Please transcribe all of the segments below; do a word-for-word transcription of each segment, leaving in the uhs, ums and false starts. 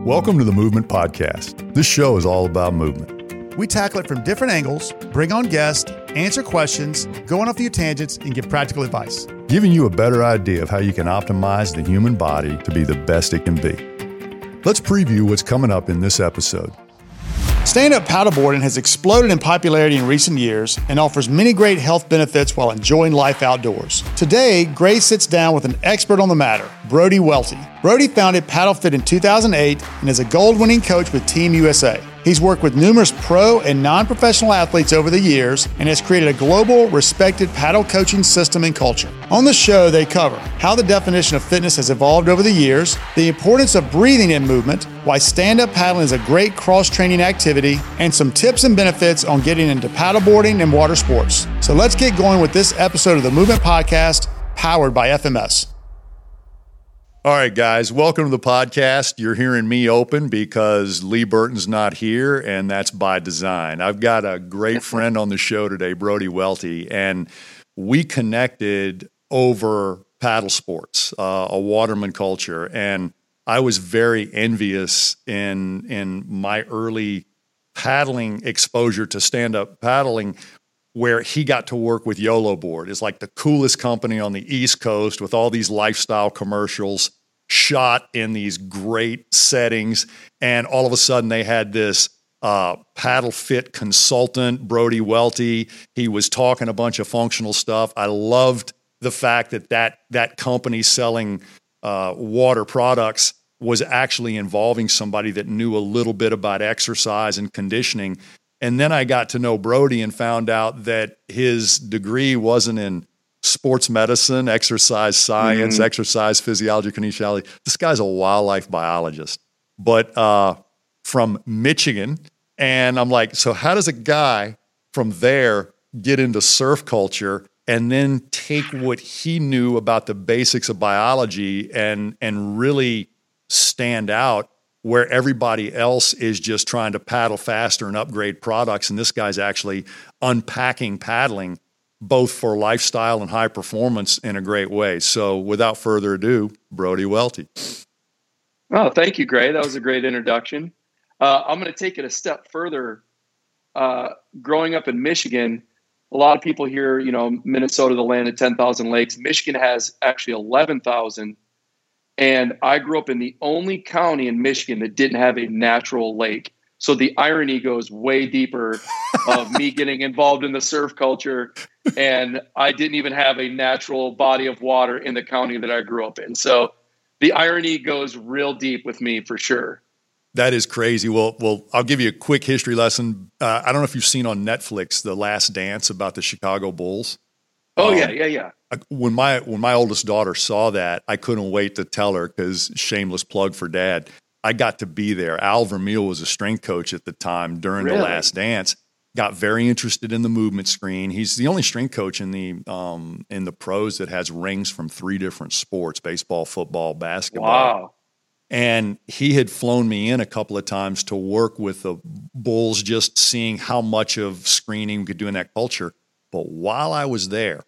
Welcome to the Movement Podcast. This show is all about movement. We tackle it from different angles, bring on guests, answer questions, go on a few tangents, and give practical advice. Giving you a better idea of how you can optimize the human body to be the best it can be. Let's preview what's coming up in this episode. Stand-up paddleboarding has exploded in popularity in recent years and offers many great health benefits while enjoying life outdoors. Today, Gray sits down with an expert on the matter, Brody Welty. Brody founded PaddleFit in two thousand eight and is a gold-winning coach with Team U S A. He's worked with numerous pro and non-professional athletes over the years and has created a global, respected paddle coaching system and culture. On the show, they cover how the definition of fitness has evolved over the years, the importance of breathing in movement, why stand-up paddling is a great cross-training activity, and some tips and benefits on getting into paddleboarding and water sports. So let's get going with this episode of the Movement Podcast, powered by F M S. All right, guys, welcome to the podcast. You're hearing me open because Lee Burton's not here, and that's by design. I've got a great friend on the show today, Brody Welty, and we connected over paddle sports, uh, a waterman culture, and I was very envious in in my early paddling exposure to stand-up paddling, where he got to work with YOLO Board. It's like the coolest company on the East Coast with all these lifestyle commercials shot in these great settings. And all of a sudden they had this uh, paddle fit consultant, Brody Welty. He was talking a bunch of functional stuff. I loved the fact that that, that company selling uh, water products was actually involving somebody that knew a little bit about exercise and conditioning. And then I got to know Brody and found out that his degree wasn't in sports medicine, exercise science, mm-hmm. exercise physiology, kinesiology. This guy's a wildlife biologist, but uh, from Michigan. And I'm like, so how does a guy from there get into surf culture and then take what he knew about the basics of biology and and really stand out where everybody else is just trying to paddle faster and upgrade products, and this guy's actually unpacking paddling both for lifestyle and high performance in a great way. So without further ado, Brody Welty. Oh, thank you, Gray. That was a great introduction. Uh, I'm going to take it a step further. Uh, growing up in Michigan, a lot of people hear, you know, Minnesota, the land of ten thousand lakes. Michigan has actually eleven thousand. And I grew up in the only county in Michigan that didn't have a natural lake. So the irony goes way deeper of me getting involved in the surf culture. And I didn't even have a natural body of water in the county that I grew up in. So the irony goes real deep with me for sure. That is crazy. Well, well, I'll give you a quick history lesson. Uh, I don't know if you've seen on Netflix, The Last Dance about the Chicago Bulls. Oh, um, yeah, yeah, yeah. When my when my oldest daughter saw that, I couldn't wait to tell her because shameless plug for dad. I got to be there. Al Vermeil was a strength coach at the time during Really? The Last Dance. Got very interested in the movement screen. He's the only strength coach in the um, in the pros that has rings from three different sports: baseball, football, basketball. Wow. And he had flown me in a couple of times to work with the Bulls, just seeing how much of screening we could do in that culture. But while I was there,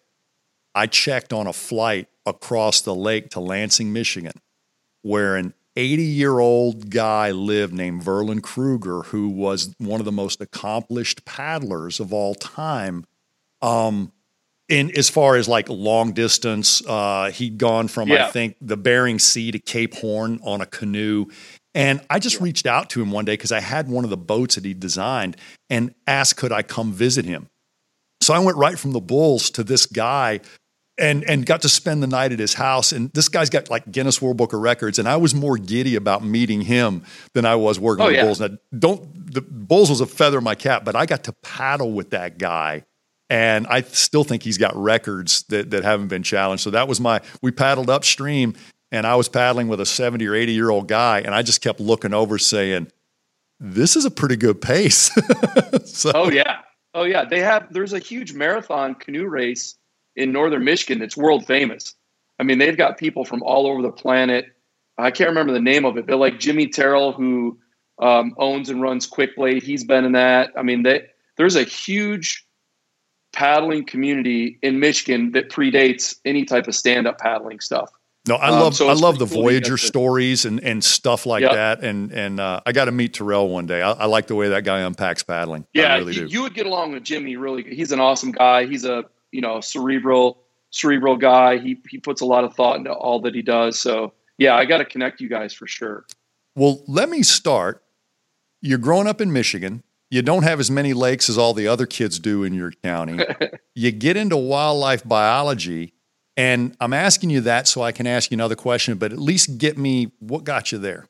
I checked on a flight across the lake to Lansing, Michigan, where an eighty-year-old guy lived named Verlin Kruger, who was one of the most accomplished paddlers of all time. Um, in as far as like long distance, uh, he'd gone from, yeah. I think, the Bering Sea to Cape Horn on a canoe. And I just yeah. reached out to him one day because I had one of the boats that he designed and asked, could I come visit him? So I went right from the Bulls to this guy and and got to spend the night at his house. And this guy's got like Guinness World Book of Records. And I was more giddy about meeting him than I was working oh, with yeah. the Bulls. Now, don't, the Bulls was a feather in my cap, but I got to paddle with that guy. And I still think he's got records that, that haven't been challenged. So that was my, we paddled upstream and I was paddling with a seventy or eighty year old guy. And I just kept looking over saying, this is a pretty good pace. so, oh yeah. Oh yeah. They have, there's a huge marathon canoe race in northern Michigan that's world famous. I mean, they've got people from all over the planet. I can't remember the name of it, but like Jimmy Terrell, who um, owns and runs Quick Blade, he's been in that. I mean, they, there's a huge paddling community in Michigan that predates any type of stand-up paddling stuff. No, I love um, so I love the cool Voyager stories and, and stuff like yep. that. And and uh, I got to meet Terrell one day. I, I like the way that guy unpacks paddling. Yeah, I really he, do. You would get along with Jimmy. Really, he's an awesome guy. He's a you know cerebral cerebral guy. He he puts a lot of thought into all that he does. So yeah, I got to connect you guys for sure. Well, let me start. You're growing up in Michigan. You don't have as many lakes as all the other kids do in your county. You get into wildlife biology. And I'm asking you that so I can ask you another question, but at least get me what got you there.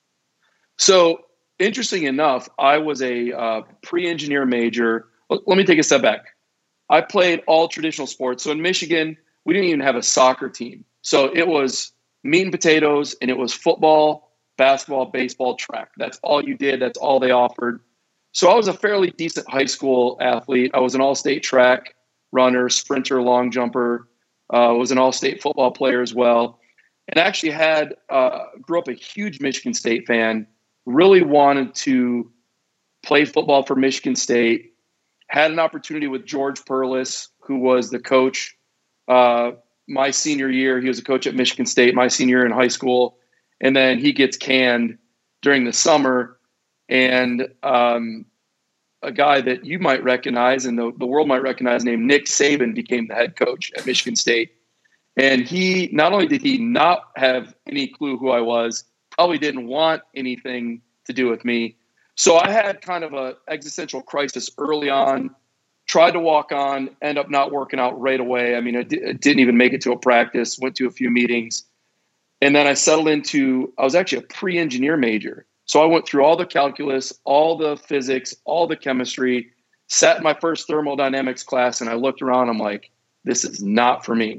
So interesting enough, I was a uh, pre-engineer major. Let me take a step back. I played all traditional sports. So in Michigan, we didn't even have a soccer team. So it was meat and potatoes, and it was football, basketball, baseball, track. That's all you did. That's all they offered. So I was a fairly decent high school athlete. I was an all-state track runner, sprinter, long jumper. Uh, was an all-state football player as well, and actually had uh, grew up a huge Michigan State fan. Really wanted to play football for Michigan State. Had an opportunity with George Perlis, who was the coach uh, my senior year. He was a coach at Michigan State my senior year in high school, and then he gets canned during the summer. And um, a guy that you might recognize and the, the world might recognize named Nick Saban became the head coach at Michigan State. And he, not only did he not have any clue who I was, probably didn't want anything to do with me. So I had kind of a existential crisis early on, tried to walk on, end up not working out right away. I mean, I, di- I didn't even make it to a practice, went to a few meetings. And then I settled into, I was actually a pre-engineer major. So I went through all the calculus, all the physics, all the chemistry, sat in my first thermodynamics class, and I looked around. I'm like, this is not for me.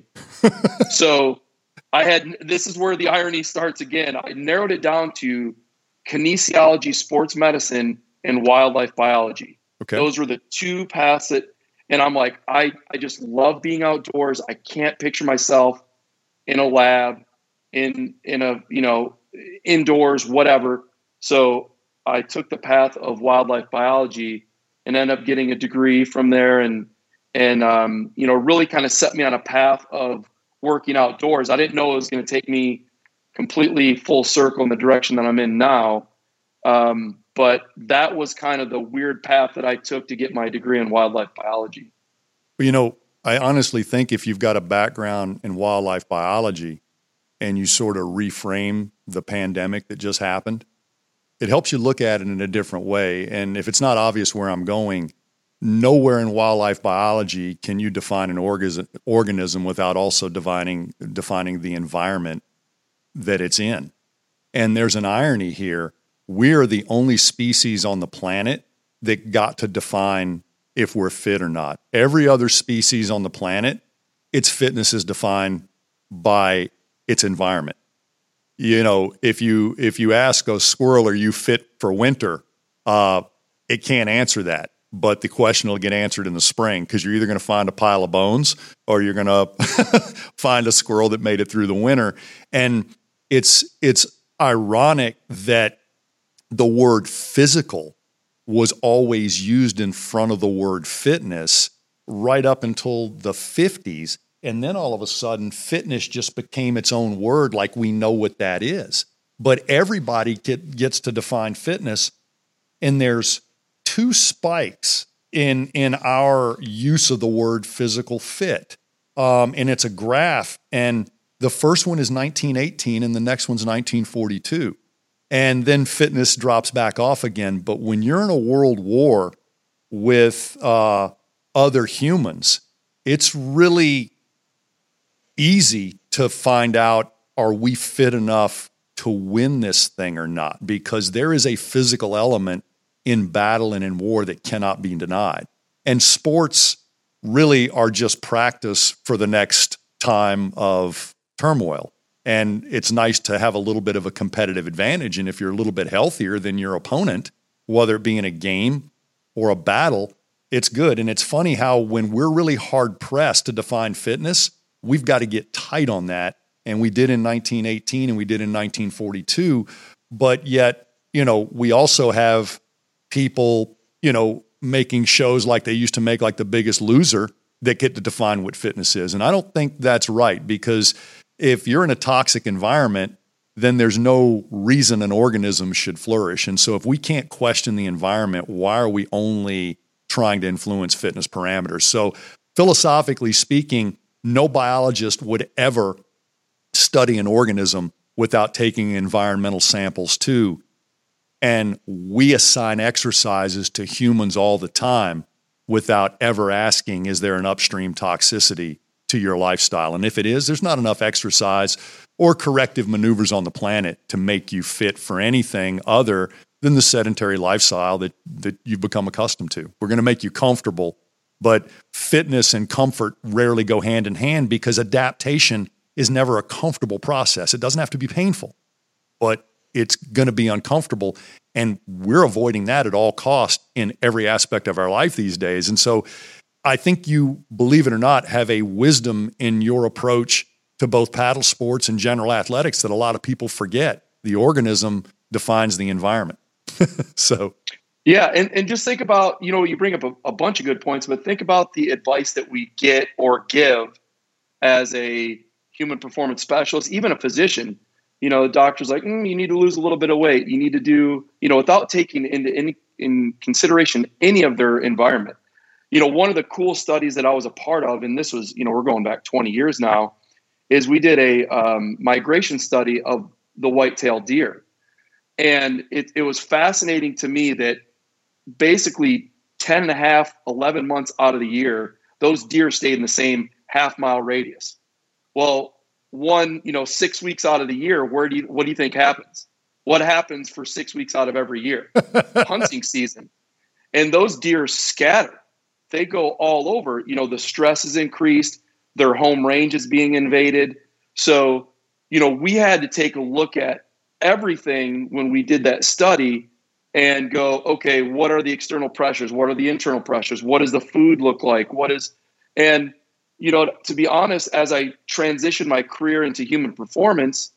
So I had, this is where the irony starts again. I narrowed it down to kinesiology, sports medicine, and wildlife biology. Okay. Those were the two paths that, and I'm like, I, I just love being outdoors. I can't picture myself in a lab, in, in a, you know, indoors, whatever. So I took the path of wildlife biology and ended up getting a degree from there, and and um, you know really kind of set me on a path of working outdoors. I didn't know it was going to take me completely full circle in the direction that I'm in now, um, but that was kind of the weird path that I took to get my degree in wildlife biology. Well, you know, I honestly think if you've got a background in wildlife biology and you sort of reframe the pandemic that just happened, it helps you look at it in a different way. And if it's not obvious where I'm going, nowhere in wildlife biology can you define an orga- organism without also defining, defining the environment that it's in. And there's an irony here. We're the only species on the planet that got to define if we're fit or not. Every other species on the planet, its fitness is defined by its environment. You know, if you if you ask a squirrel, are you fit for winter? Uh, it can't answer that. But the question will get answered in the spring, because you're either going to find a pile of bones or you're going to find a squirrel that made it through the winter. And it's it's ironic that the word physical was always used in front of the word fitness right up until the fifties. And then all of a sudden, fitness just became its own word, like we know what that is. But everybody get, gets to define fitness, and there's two spikes in in our use of the word physical fit. Um, and it's a graph, and the first one is nineteen eighteen, and the next one's nineteen forty-two. And then fitness drops back off again. But when you're in a world war with uh, other humans, it's really easy to find out, are we fit enough to win this thing or not? Because there is a physical element in battle and in war that cannot be denied. And sports really are just practice for the next time of turmoil. And it's nice to have a little bit of a competitive advantage. And if you're a little bit healthier than your opponent, whether it be in a game or a battle, it's good. And it's funny how when we're really hard pressed to define fitness, we've got to get tight on that. And we did in nineteen eighteen and we did in nineteen forty-two. But yet, you know, we also have people, you know, making shows like they used to make, like The Biggest Loser, that get to define what fitness is. And I don't think that's right, because if you're in a toxic environment, then there's no reason an organism should flourish. And so if we can't question the environment, why are we only trying to influence fitness parameters? So philosophically speaking, no biologist would ever study an organism without taking environmental samples too. And we assign exercises to humans all the time without ever asking, is there an upstream toxicity to your lifestyle? And if it is, there's not enough exercise or corrective maneuvers on the planet to make you fit for anything other than the sedentary lifestyle that, that you've become accustomed to. We're going to make you comfortable, but fitness and comfort rarely go hand in hand because adaptation is never a comfortable process. It doesn't have to be painful, but it's going to be uncomfortable. And we're avoiding that at all costs in every aspect of our life these days. And so I think you, believe it or not, have a wisdom in your approach to both paddle sports and general athletics that a lot of people forget. The organism defines the environment. So, yeah. And, and just think about, you know, you bring up a, a bunch of good points, but think about the advice that we get or give as a human performance specialist, even a physician. You know, the doctor's like, mm, you need to lose a little bit of weight. You need to do, you know, without taking into any in consideration any of their environment. You know, one of the cool studies that I was a part of, and this was, you know, we're going back twenty years now, is we did a um, migration study of the white-tailed deer. And it, it was fascinating to me that basically ten and a half, eleven months out of the year, those deer stayed in the same half mile radius. Well, one, you know, six weeks out of the year, where do you, what do you think happens? What happens for six weeks out of every year? Hunting season. And those deer scatter. They go all over. You know, the stress is increased. Their home range is being invaded. So, you know, we had to take a look at everything when we did that study and go, okay, what are the external pressures? What are the internal pressures? What does the food look like? What is, and, you know, to be honest, as I transitioned my career into human performance,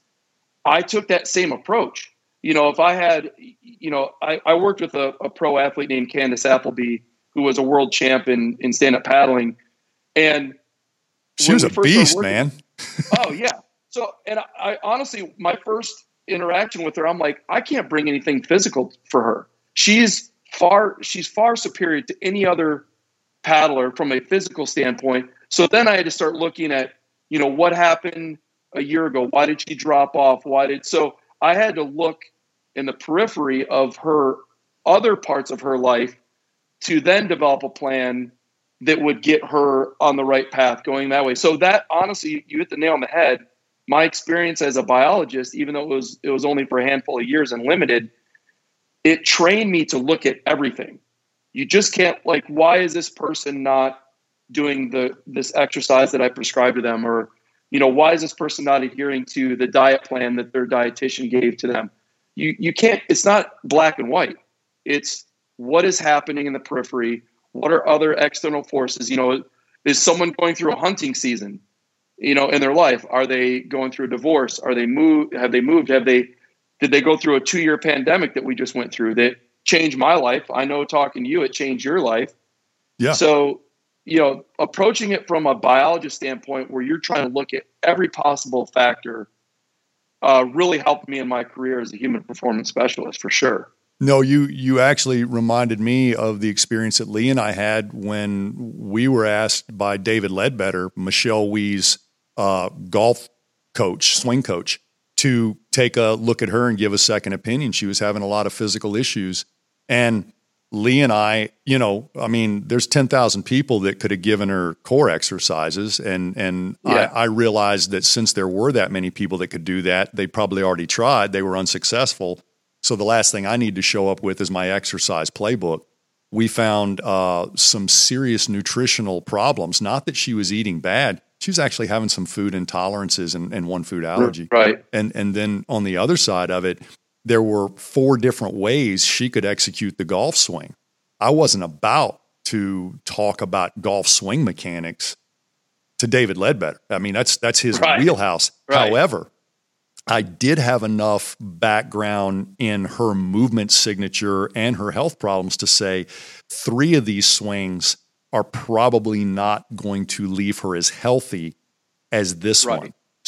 I took that same approach. You know, if I had, you know, I, I worked with a, a pro athlete named Candace Appleby, who was a world champion in stand-up paddling. And she was a beast, working, man. Oh, yeah. So, and I, I honestly, my first interaction with her, I'm like, I can't bring anything physical for her. She's far, she's far superior to any other paddler from a physical standpoint. So then I had to start looking at, you know, what happened a year ago? Why did she drop off? Why did, so I had to look in the periphery of her other parts of her life to then develop a plan that would get her on the right path going that way. So that, honestly, you hit the nail on the head. My experience as a biologist, even though it was it was only for a handful of years and limited, it trained me to look at everything. You just can't, like, why is this person not doing the this exercise that I prescribed to them? Or, you know, why is this person not adhering to the diet plan that their dietitian gave to them? You you can't, it's not black and white. It's what is happening in the periphery. What are other external forces? You know, is someone going through a hunting season, you know, in their life? Are they going through a divorce? Are they moved? Have they moved? Have they, did they go through a two year pandemic that we just went through that changed my life? I know, talking to you, it changed your life. Yeah. So, you know, approaching it from a biologist standpoint where you're trying to look at every possible factor uh, really helped me in my career as a human performance specialist, for sure. No, you you actually reminded me of the experience that Lee and I had when we were asked by David Ledbetter, Michelle Wee's uh, golf coach, swing coach, to take a look at her and give a second opinion. She was having a lot of physical issues. And Lee and I, you know, I mean, there's ten thousand people that could have given her core exercises. And, and yeah. I, I realized that since there were that many people that could do that, they probably already tried. They were unsuccessful. So the last thing I need to show up with is my exercise playbook. We found uh, some serious nutritional problems. Not that she was eating bad. She was actually having some food intolerances and, and one food allergy. Right. And and then on the other side of it, there were four different ways she could execute the golf swing. I wasn't about to talk about golf swing mechanics to David Ledbetter. I mean, that's that's his right. wheelhouse. Right. However, I did have enough background in her movement signature and her health problems to say three of these swings are probably not going to leave her as healthy as this right. one.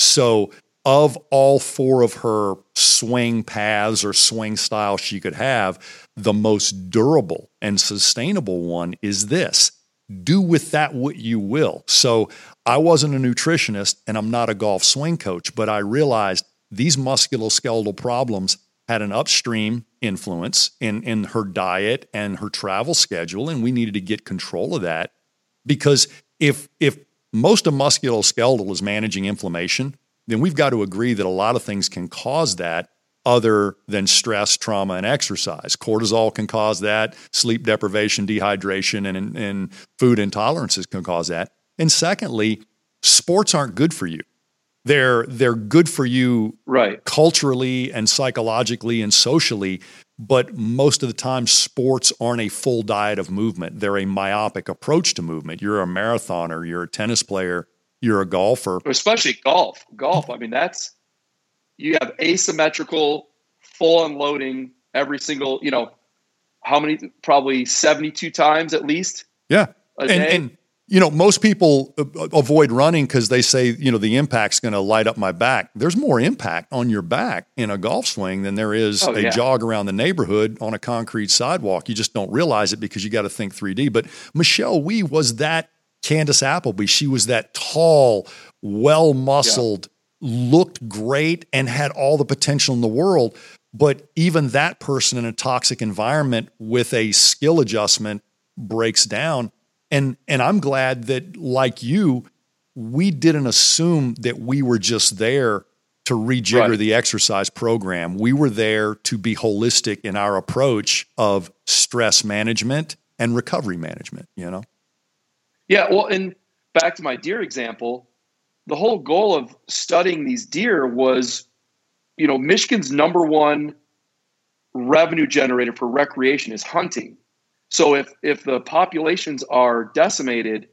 So of all four of her swing paths or swing styles she could have, the most durable and sustainable one is this. Do with that what you will. So I wasn't a nutritionist and I'm not a golf swing coach, but I realized these musculoskeletal problems had an upstream influence in, in her diet and her travel schedule, and we needed to get control of that. Because if if most of musculoskeletal is managing inflammation, then we've got to agree that a lot of things can cause that other than stress, trauma, and exercise. Cortisol can cause that. Sleep deprivation, dehydration, and, and food intolerances can cause that. And secondly, sports aren't good for you. They're they're good for you right. culturally and psychologically and socially, but most of the time sports aren't a full diet of movement. They're a myopic approach to movement. You're a marathoner, you're a tennis player, you're a golfer. Especially golf. Golf, I mean, that's, you have asymmetrical, full unloading every single, you know, how many, probably seventy-two times at least. Yeah. A and, day. and, you know, most people avoid running because they say, you know, the impact's going to light up my back. There's more impact on your back in a golf swing than there is oh, a yeah. jog around the neighborhood on a concrete sidewalk. You just don't realize it because you got to think three D. But Michelle Wie was that Candace Appleby. She was that tall, well-muscled, yeah. looked great, and had all the potential in the world. But even that person in a toxic environment with a skill adjustment breaks down. And and I'm glad that, like you, we didn't assume that we were just there to rejigger right. the exercise program. We were there to be holistic in our approach of stress management and recovery management, you know? Yeah, well, and back to my deer example, the whole goal of studying these deer was, you know, Michigan's number one revenue generator for recreation is hunting. So if if the populations are decimated,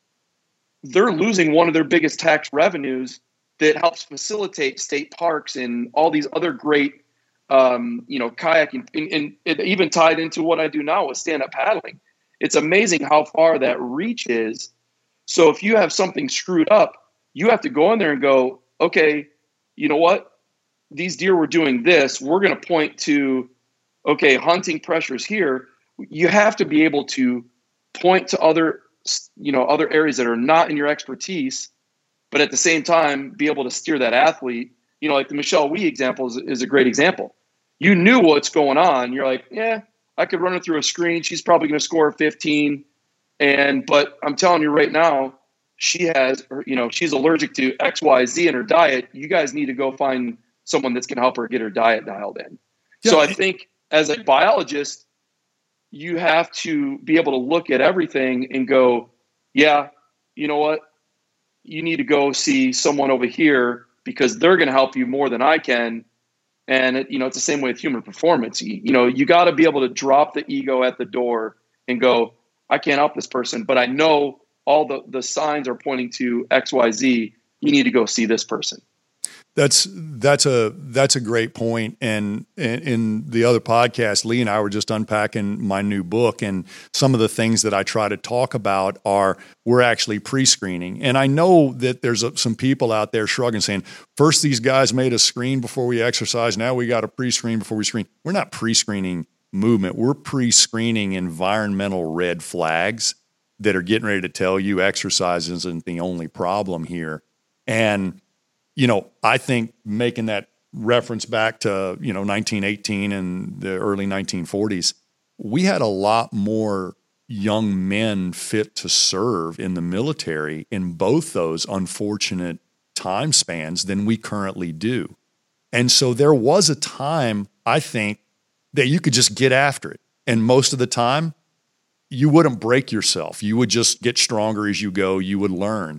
they're losing one of their biggest tax revenues that helps facilitate state parks and all these other great, um, you know, kayaking. And, and it even tied into what I do now with stand-up paddling. It's amazing how far that reach is. So if you have something screwed up, you have to go in there and go, okay, you know what? These deer were doing this. We're going to point to, okay, hunting pressures here. You have to be able to point to other, you know, other areas that are not in your expertise, but at the same time, be able to steer that athlete. You know, like the Michelle Wie example is, is a great example. You knew what's going on. You're like, yeah, I could run her through a screen. She's probably going to score fifteen. And, but I'm telling you right now, she has, you know, she's allergic to X, Y, Z in her diet. You guys need to go find someone that's going to help her get her diet dialed in. Yeah. So I think as a biologist, you have to be able to look at everything and go, yeah, you know what? You need to go see someone over here because they're going to help you more than I can. And, it, you know, it's the same way with human performance. You, you know, you got to be able to drop the ego at the door and go, I can't help this person, but I know all the, the signs are pointing to X, Y, Z. You need to go see this person. That's that's a that's a great point. And in, in the other podcast, Lee and I were just unpacking my new book, and some of the things that I try to talk about are we're actually pre-screening. And I know that there's a, some people out there shrugging, saying, first these guys made us screen before we exercise. Now we got to pre-screen before we screen. We're not pre-screening movement. We're pre-screening environmental red flags that are getting ready to tell you exercise isn't the only problem here. And you know, I think making that reference back to, you know, nineteen eighteen and the early nineteen forties, we had a lot more young men fit to serve in the military in both those unfortunate time spans than we currently do. And so there was a time, I think, that you could just get after it. And most of the time, you wouldn't break yourself. You would just get stronger as you go. You would learn.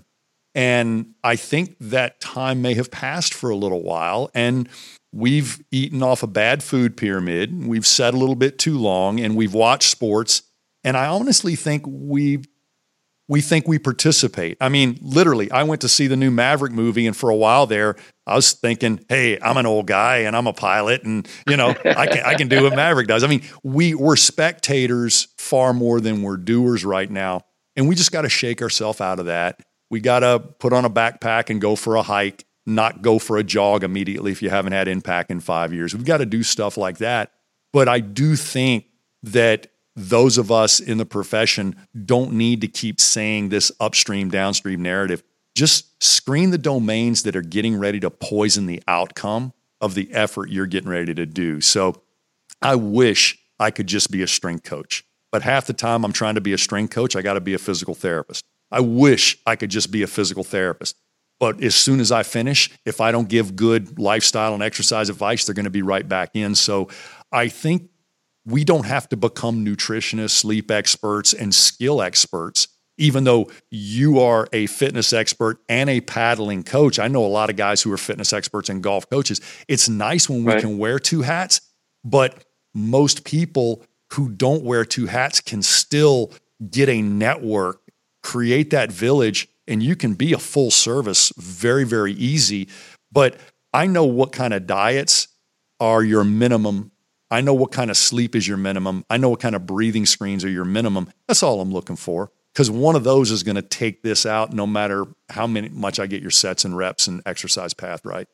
And I think that time may have passed for a little while, and we've eaten off a bad food pyramid. We've sat a little bit too long, and we've watched sports. And I honestly think we we think we participate. I mean, literally, I went to see the new Maverick movie, and for a while there, I was thinking, hey, I'm an old guy, and I'm a pilot, and you know, I can I can do what Maverick does. I mean, we we're spectators far more than we're doers right now, and we just got to shake ourselves out of that. We got to put on a backpack and go for a hike not go for a jog immediately if you haven't had impact in five years. We've got to do stuff like that. But I do think that those of us in the profession don't need to keep saying this upstream, downstream narrative. Just screen the domains that are getting ready to poison the outcome of the effort you're getting ready to do. So I wish I could just be a strength coach, but half the time I'm trying to be a strength coach, I got to be a physical therapist. I wish I could just be a physical therapist. But as soon as I finish, if I don't give good lifestyle and exercise advice, they're going to be right back in. So I think we don't have to become nutritionists, sleep experts, and skill experts, even though you are a fitness expert and a paddling coach. I know a lot of guys who are fitness experts and golf coaches. It's nice when we Right. can wear two hats, but most people who don't wear two hats can still get a network, create that village, and you can be a full service very, very easy. But I know what kind of diets are your minimum. I know what kind of sleep is your minimum. I know what kind of breathing screens are your minimum. That's all I'm looking for, because one of those is going to take this out no matter how many much I get your sets and reps and exercise path right.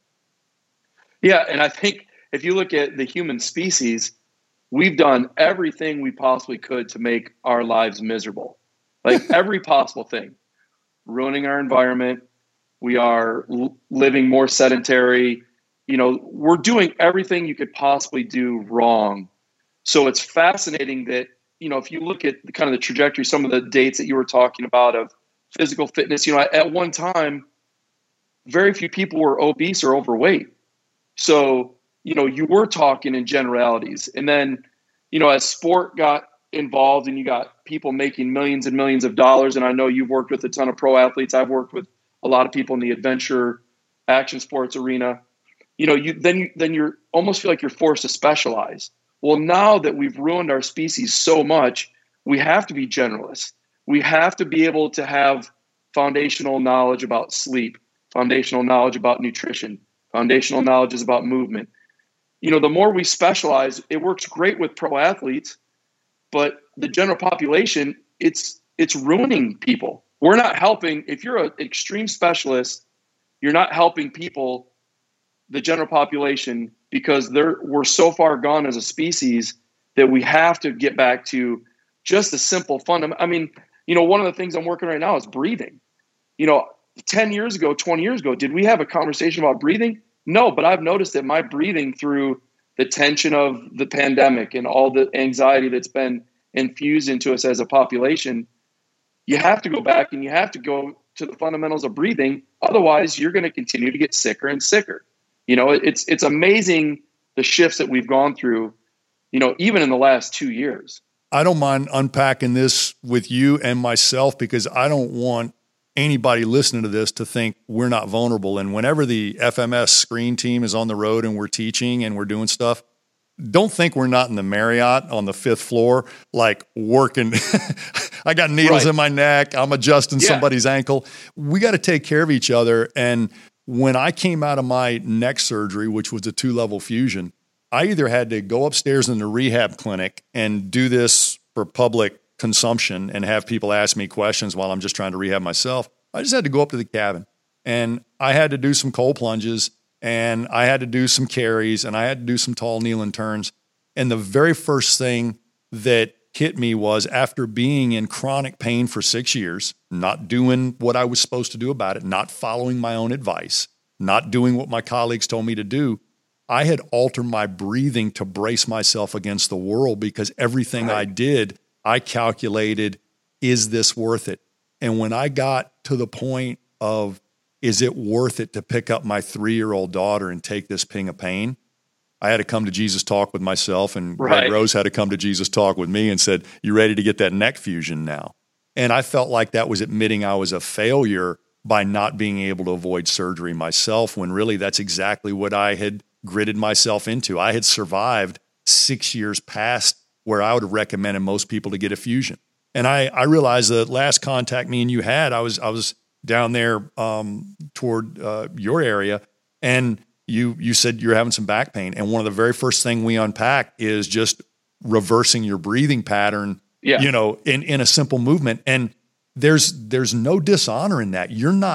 Yeah, and I think if you look at the human species, we've done everything we possibly could to make our lives miserable. Like every possible thing. Ruining our environment. We are l- living more sedentary. You know, we're doing everything you could possibly do wrong. So it's fascinating that, you know, if you look at the, kind of the trajectory, some of the dates that you were talking about of physical fitness, you know, at one time, very few people were obese or overweight. So, you know, you were talking in generalities. And then, you know, as sport got involved and you got people making millions and millions of dollars, and I know you've worked with a ton of pro athletes. I've worked with a lot of people in the adventure action sports arena. You know, you then you, then you're almost feel like you're forced to specialize. Well, now that we've ruined our species so much, we have to be generalists. We have to be able to have foundational knowledge about sleep, foundational knowledge about nutrition, foundational knowledge is about movement. You know, the more we specialize, it works great with pro athletes, but the general population, it's it's ruining people. We're not helping. If you're an extreme specialist, you're not helping people, the general population, because they're we're so far gone as a species that we have to get back to just a simple fundamental. I mean, you know, one of the things I'm working right now is breathing. You know, ten years ago, twenty years ago, did we have a conversation about breathing? No, but I've noticed that my breathing through the tension of the pandemic and all the anxiety that's been infused into us as a population, you have to go back and you have to go to the fundamentals of breathing. Otherwise, you're going to continue to get sicker and sicker. You know, it's it's amazing the shifts that we've gone through, you know, even in the last two years. I don't mind unpacking this with you and myself, because I don't want anybody listening to this to think we're not vulnerable. And whenever the F M S screen team is on the road and we're teaching and we're doing stuff, don't think we're not in the Marriott on the fifth floor, like working. I got needles Right. in my neck. I'm adjusting Yeah. somebody's ankle. We got to take care of each other. And when I came out of my neck surgery, which was a two-level fusion, I either had to go upstairs in the rehab clinic and do this for public consumption and have people ask me questions while I'm just trying to rehab myself. I just had to go up to the cabin, and I had to do some cold plunges, and I had to do some carries, and I had to do some tall kneeling turns. And the very first thing that hit me was, after being in chronic pain for six years, not doing what I was supposed to do about it, not following my own advice, not doing what my colleagues told me to do, I had altered my breathing to brace myself against the world, because everything Right. I did, I calculated, is this worth it? And when I got to the point of, is it worth it to pick up my three-year-old daughter and take this ping of pain? I had to come to Jesus talk with myself, and Right. Greg Rose had to come to Jesus talk with me and said, you ready to get that neck fusion now? And I felt like that was admitting I was a failure by not being able to avoid surgery myself, when really that's exactly what I had gritted myself into. I had survived six years past where I would have recommended most people to get a fusion. And I, I realized the last contact me and you had, I was I was down there um, toward uh, your area, and you you said you're having some back pain. And one of the very first thing we unpack is just reversing your breathing pattern, Yeah. you know, in, in a simple movement. And there's there's no dishonor in that. You're not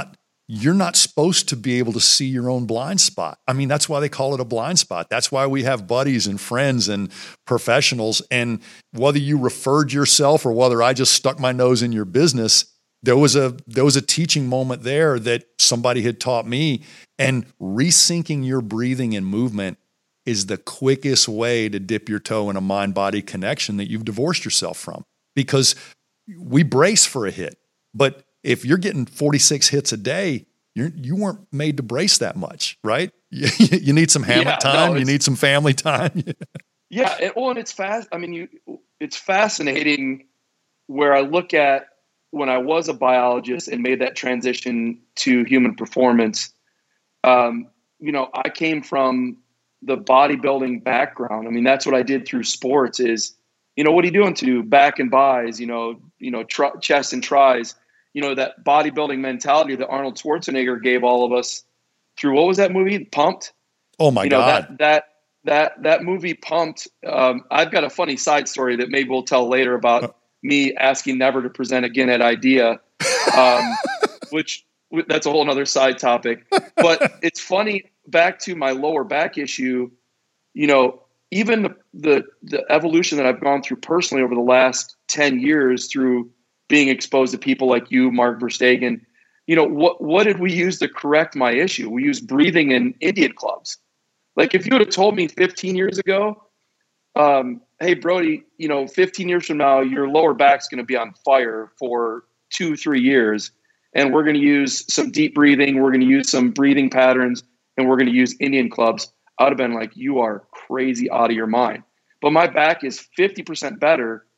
you're not supposed to be able to see your own blind spot. I mean, that's why they call it a blind spot. That's why we have buddies and friends and professionals. And whether you referred yourself or whether I just stuck my nose in your business, there was a there was a teaching moment there that somebody had taught me. And resyncing your breathing and movement is the quickest way to dip your toe in a mind-body connection that you've divorced yourself from. Because we brace for a hit, but if you're getting forty-six hits a day, you're, you weren't made to brace that much, right? You, you need some hammock yeah, time. no, you need some family time. yeah. It, well, and it's fast. I mean, you, it's fascinating where I look at when I was a biologist and made that transition to human performance. Um, you know, I came from the bodybuilding background. I mean, that's what I did through sports is, you know, what are you doing to back and buys, you know, you know, tr- chest and tries. You know, that bodybuilding mentality that Arnold Schwarzenegger gave all of us through, what was that movie? Pumped. Oh my you know, God. That, that, that, that movie Pumped. Um, I've got a funny side story that maybe we'll tell later about uh, me asking never to present again at IDEA, um, which that's a whole nother side topic, but it's funny, back to my lower back issue, you know, even the, the, the evolution that I've gone through personally over the last ten years through being exposed to people like you, Mark Verstegen, you know, what, what did we use to correct my issue? We used breathing in Indian clubs. Like if you would have told me fifteen years ago, um, hey, Brody, you know, fifteen years from now, your lower back's going to be on fire for two, three years. And we're going to use some deep breathing. We're going to use some breathing patterns and we're going to use Indian clubs. I would have been like, you are crazy out of your mind. But my back is fifty percent better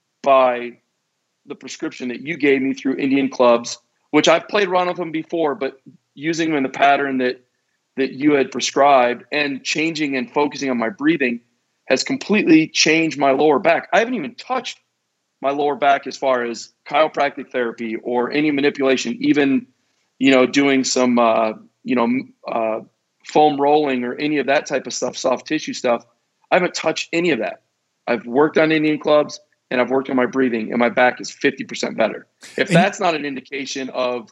by the prescription that you gave me through Indian clubs, which I've played around with them before, but using them in the pattern that, that you had prescribed and changing and focusing on my breathing has completely changed my lower back. I haven't even touched my lower back as far as chiropractic therapy or any manipulation, even, you know, doing some, uh, you know, uh, foam rolling or any of that type of stuff, soft tissue stuff. I haven't touched any of that. I've worked on Indian clubs and I've worked on my breathing and my back is fifty percent better. If that's not an indication of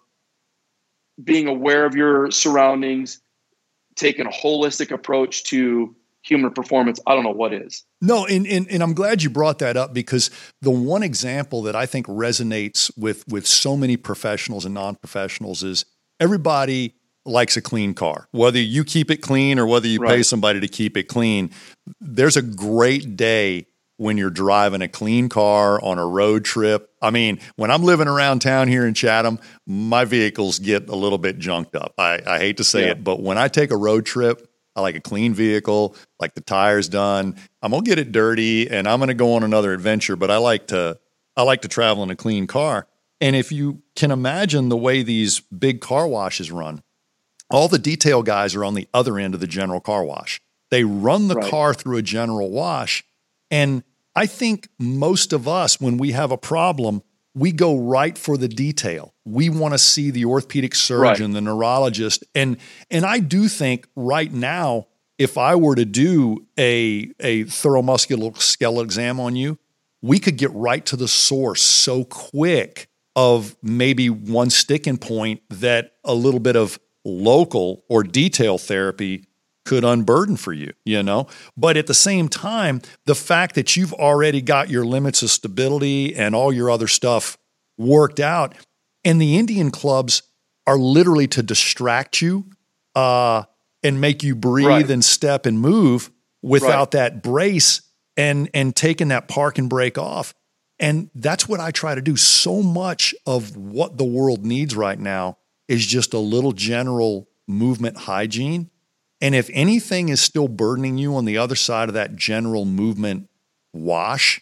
being aware of your surroundings, taking a holistic approach to human performance, I don't know what is. No, and, and and I'm glad you brought that up because the one example that I think resonates with with so many professionals and non-professionals is everybody likes a clean car. Whether you keep it clean or whether you right. pay somebody to keep it clean, there's a great day when you're driving a clean car on a road trip. I mean, when I'm living around town here in Chatham, my vehicles get a little bit junked up. I, I hate to say yeah. it, but when I take a road trip, I like a clean vehicle, like the tires done. I'm going to get it dirty and I'm going to go on another adventure, but I like to I like to travel in a clean car. And if you can imagine the way these big car washes run, all the detail guys are on the other end of the general car wash. They run the right. car through a general wash. And I think most of us, when we have a problem, we go right for the detail. We want to see the orthopedic surgeon, right. the neurologist. And and I do think right now, if I were to do a, a thorough musculoskeletal exam on you, we could get right to the source so quick of maybe one sticking point that a little bit of local or detail therapy could unburden for you, you know? But at the same time, the fact that you've already got your limits of stability and all your other stuff worked out, and the Indian clubs are literally to distract you uh, and make you breathe right. and step and move without right. that brace and and taking that park and brake off. And that's what I try to do. So much of what the world needs right now is just a little general movement hygiene. And if anything is still burdening you on the other side of that general movement wash,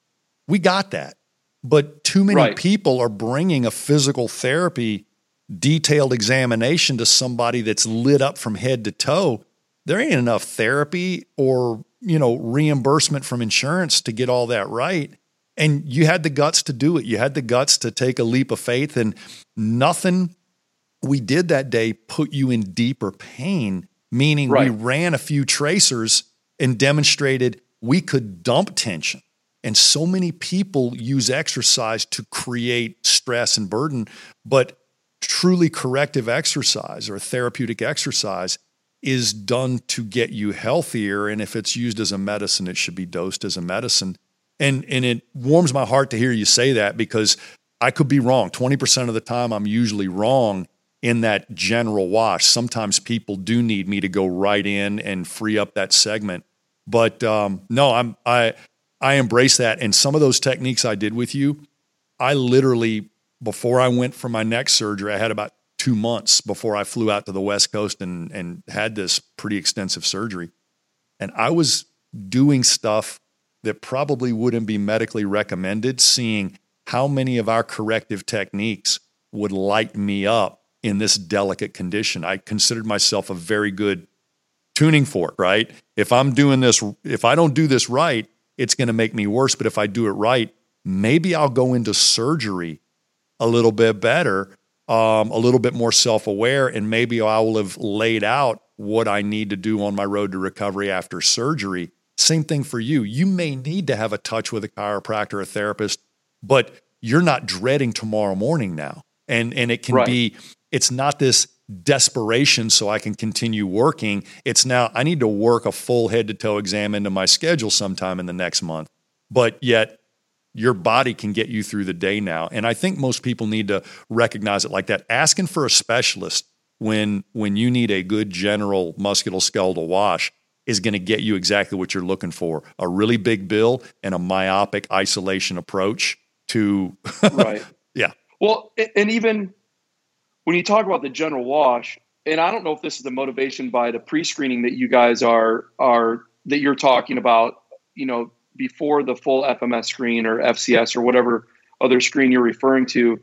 we got that. But too many right. people are bringing a physical therapy detailed examination to somebody that's lit up from head to toe. There ain't enough therapy or, you know, reimbursement from insurance to get all that right. And you had the guts to do it. You had the guts to take a leap of faith, and nothing we did that day put you in deeper pain. Meaning right. we ran a few tracers and demonstrated we could dump tension. And so many people use exercise to create stress and burden. But truly corrective exercise or therapeutic exercise is done to get you healthier. And if it's used as a medicine, it should be dosed as a medicine. And, and it warms my heart to hear you say that, because I could be wrong. twenty percent of the time, I'm usually wrong in that general wash. Sometimes people do need me to go right in and free up that segment. But um, no, I'm, I, I embrace that. And some of those techniques I did with you, I literally, before I went for my neck surgery, I had about two months before I flew out to the West Coast and, and had this pretty extensive surgery. And I was doing stuff that probably wouldn't be medically recommended, seeing how many of our corrective techniques would light me up in this delicate condition. I considered myself a very good tuning fork, right? If I'm doing this, if I don't do this right, it's going to make me worse. But if I do it right, maybe I'll go into surgery a little bit better, um, a little bit more self-aware, and maybe I will have laid out what I need to do on my road to recovery after surgery. Same thing for you. You may need to have a touch with a chiropractor or a therapist, but you're not dreading tomorrow morning now. And, and it can right. be, it's not this desperation so I can continue working. It's now I need to work a full head to toe exam into my schedule sometime in the next month. But yet your body can get you through the day now. And I think most people need to recognize it like that. Asking for a specialist when, when you need a good general musculoskeletal wash is going to get you exactly what you're looking for. A really big bill and a myopic isolation approach to, right. Yeah. Well, and even when you talk about the general wash, and I don't know if this is the motivation by the pre-screening that you guys are, are that you're talking about, you know, before the full F M S screen or F C S or whatever other screen you're referring to.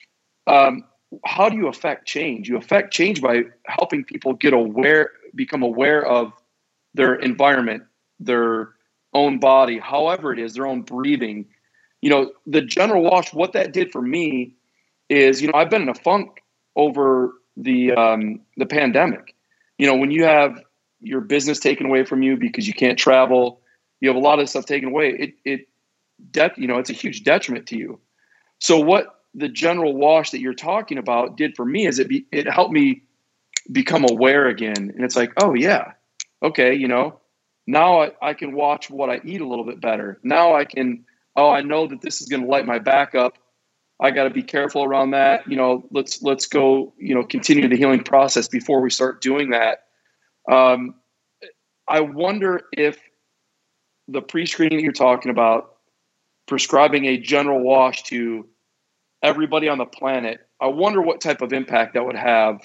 Um, how do you affect change? You affect change by helping people get aware, become aware of their environment, their own body, however it is, their own breathing. You know, the general wash, what that did for me is, you know, I've been in a funk over the um, the pandemic. You know, when you have your business taken away from you because you can't travel, you have a lot of stuff taken away. It, it, de- you know, it's a huge detriment to you. So what the general wash that you're talking about did for me is it be, it helped me become aware again. And it's like, oh yeah, okay, you know, now I, I can watch what I eat a little bit better. Now I can, oh, I know that this is going to light my back up. I got to be careful around that. You know, let's, let's go, you know, continue the healing process before we start doing that. Um, I wonder if the pre-screening that you're talking about, prescribing a general wash to everybody on the planet, I wonder what type of impact that would have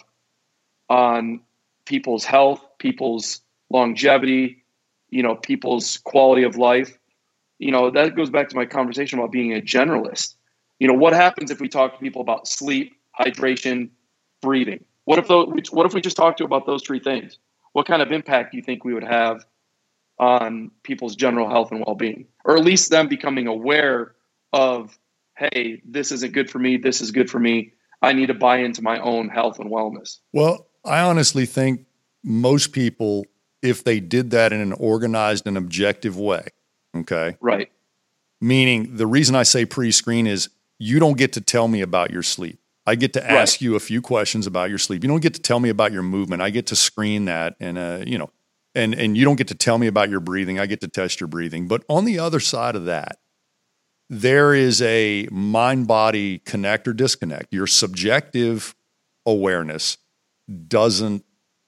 on people's health, people's longevity, you know, people's quality of life. You know, that goes back to my conversation about being a generalist. You know, what happens if we talk to people about sleep, hydration, breathing? What if those, what if we just talk to about those three things? What kind of impact do you think we would have on people's general health and well-being, or at least them becoming aware of, hey, this isn't good for me. This is good for me. I need to buy into my own health and wellness. Well, I honestly think most people, if they did that in an organized and objective way, okay? Right. Meaning the reason I say pre-screen is you don't get to tell me about your sleep. I get to ask right. you a few questions about your sleep. You don't get to tell me about your movement. I get to screen that and, uh, you know, And and you don't get to tell me about your breathing. I get to test your breathing. But on the other side of that, there is a mind-body connect or disconnect. Your subjective awareness doesn't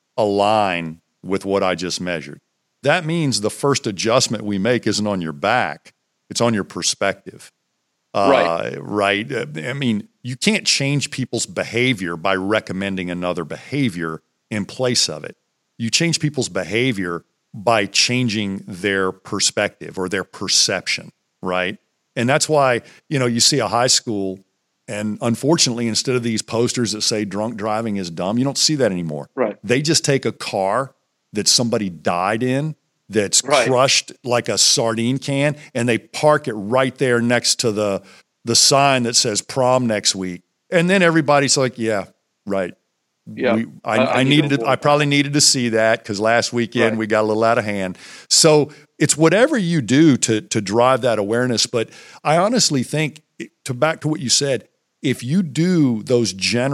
align with what I just measured. That means the first adjustment we make isn't on your back. It's on your perspective. Uh, right. Right. I mean, you can't change people's behavior by recommending another behavior in place of it. You change people's behavior by changing their perspective or their perception, right? And that's why, you know, you see a high school, and unfortunately, instead of these posters that say drunk driving is dumb, you don't see that anymore. Right. They just take a car that somebody died in, that's right. crushed like a sardine can, and they park it right there next to the the sign that says prom next week. And then everybody's like, yeah, right. Yeah, we, I, I, I needed to, I probably needed to see that because last weekend right. we got a little out of hand. So it's whatever you do to to drive that awareness. But I honestly think, to back to what you said, if you do those general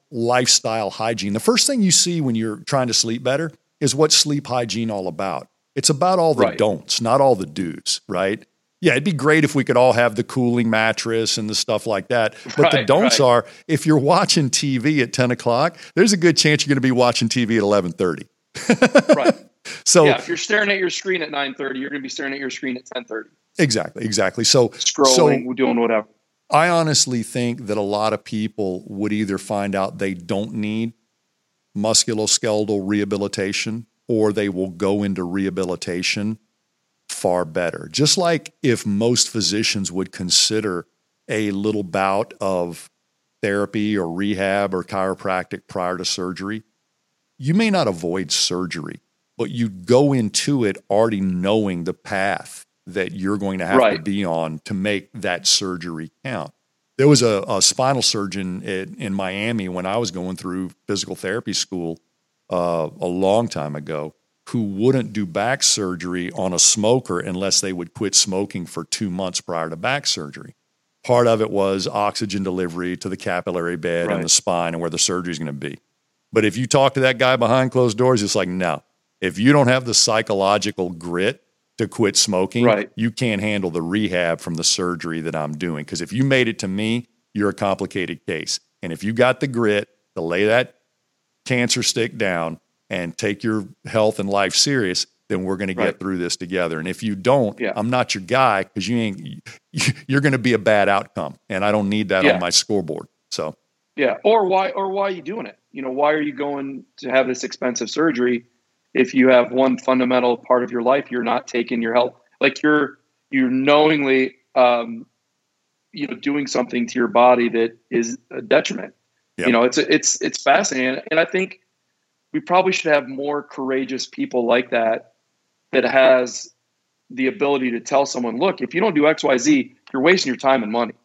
lifestyle hygiene. The first thing you see when you're trying to sleep better is what's sleep hygiene all about. It's about all the Right. don'ts, not all the do's, right? Yeah, it'd be great if we could all have the cooling mattress and the stuff like that. But the Right, don'ts right. are, if you're watching T V at ten o'clock, there's a good chance you're going to be watching T V at eleven thirty. Right. So Yeah, if you're staring at your screen at nine thirty, you're going to be staring at your screen at ten thirty. exactly, exactly. So, Scrolling, so doing whatever. I honestly think that a lot of people would either find out they don't need musculoskeletal rehabilitation or they will go into rehabilitation far better. Just like if most physicians would consider a little bout of therapy or rehab or chiropractic prior to surgery, you may not avoid surgery, but you go into it already knowing the path that you're going to have to Right. be on to make that surgery count. There was a, a spinal surgeon in, in Miami when I was going through physical therapy school uh, a long time ago who wouldn't do back surgery on a smoker unless they would quit smoking for two months prior to back surgery. Part of it was oxygen delivery to the capillary bed Right. and the spine and where the surgery is going to be. But if you talk to that guy behind closed doors, it's like, no, if you don't have the psychological grit to quit smoking, Right. you can't handle the rehab from the surgery that I'm doing. Because if you made it to me, you're a complicated case. And if you got the grit to lay that cancer stick down and take your health and life serious, then we're going to get Right. through this together. And if you don't, Yeah. I'm not your guy because you ain't, you're going to be a bad outcome. And I don't need that Yeah. on my scoreboard. So Yeah. Or why, or why are you doing it? You know, why are you going to have this expensive surgery if you have one fundamental part of your life you're not taking your health? Like you're, you're knowingly, um, you know, doing something to your body that is a detriment. Yep. You know, it's, it's, it's fascinating. And I think we probably should have more courageous people like that, that has the ability to tell someone, look, if you don't do X, Y, Z, you're wasting your time and money.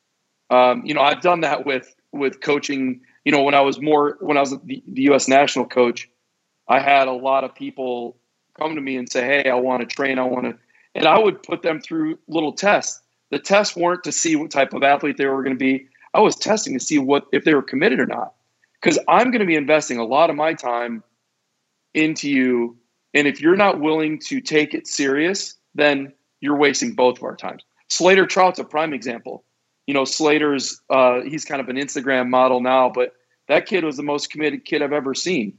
Um, you know, I've done that with, with coaching. You know, when I was more, when I was the, the U S national coach, I had a lot of people come to me and say, hey, I want to train. I want to, and I would put them through little tests. The tests weren't to see what type of athlete they were going to be. I was testing to see what, if they were committed or not, because I'm going to be investing a lot of my time into you. And if you're not willing to take it serious, then you're wasting both of our times. Slater Trout's a prime example. You know, Slater's, uh, he's kind of an Instagram model now, but that kid was the most committed kid I've ever seen.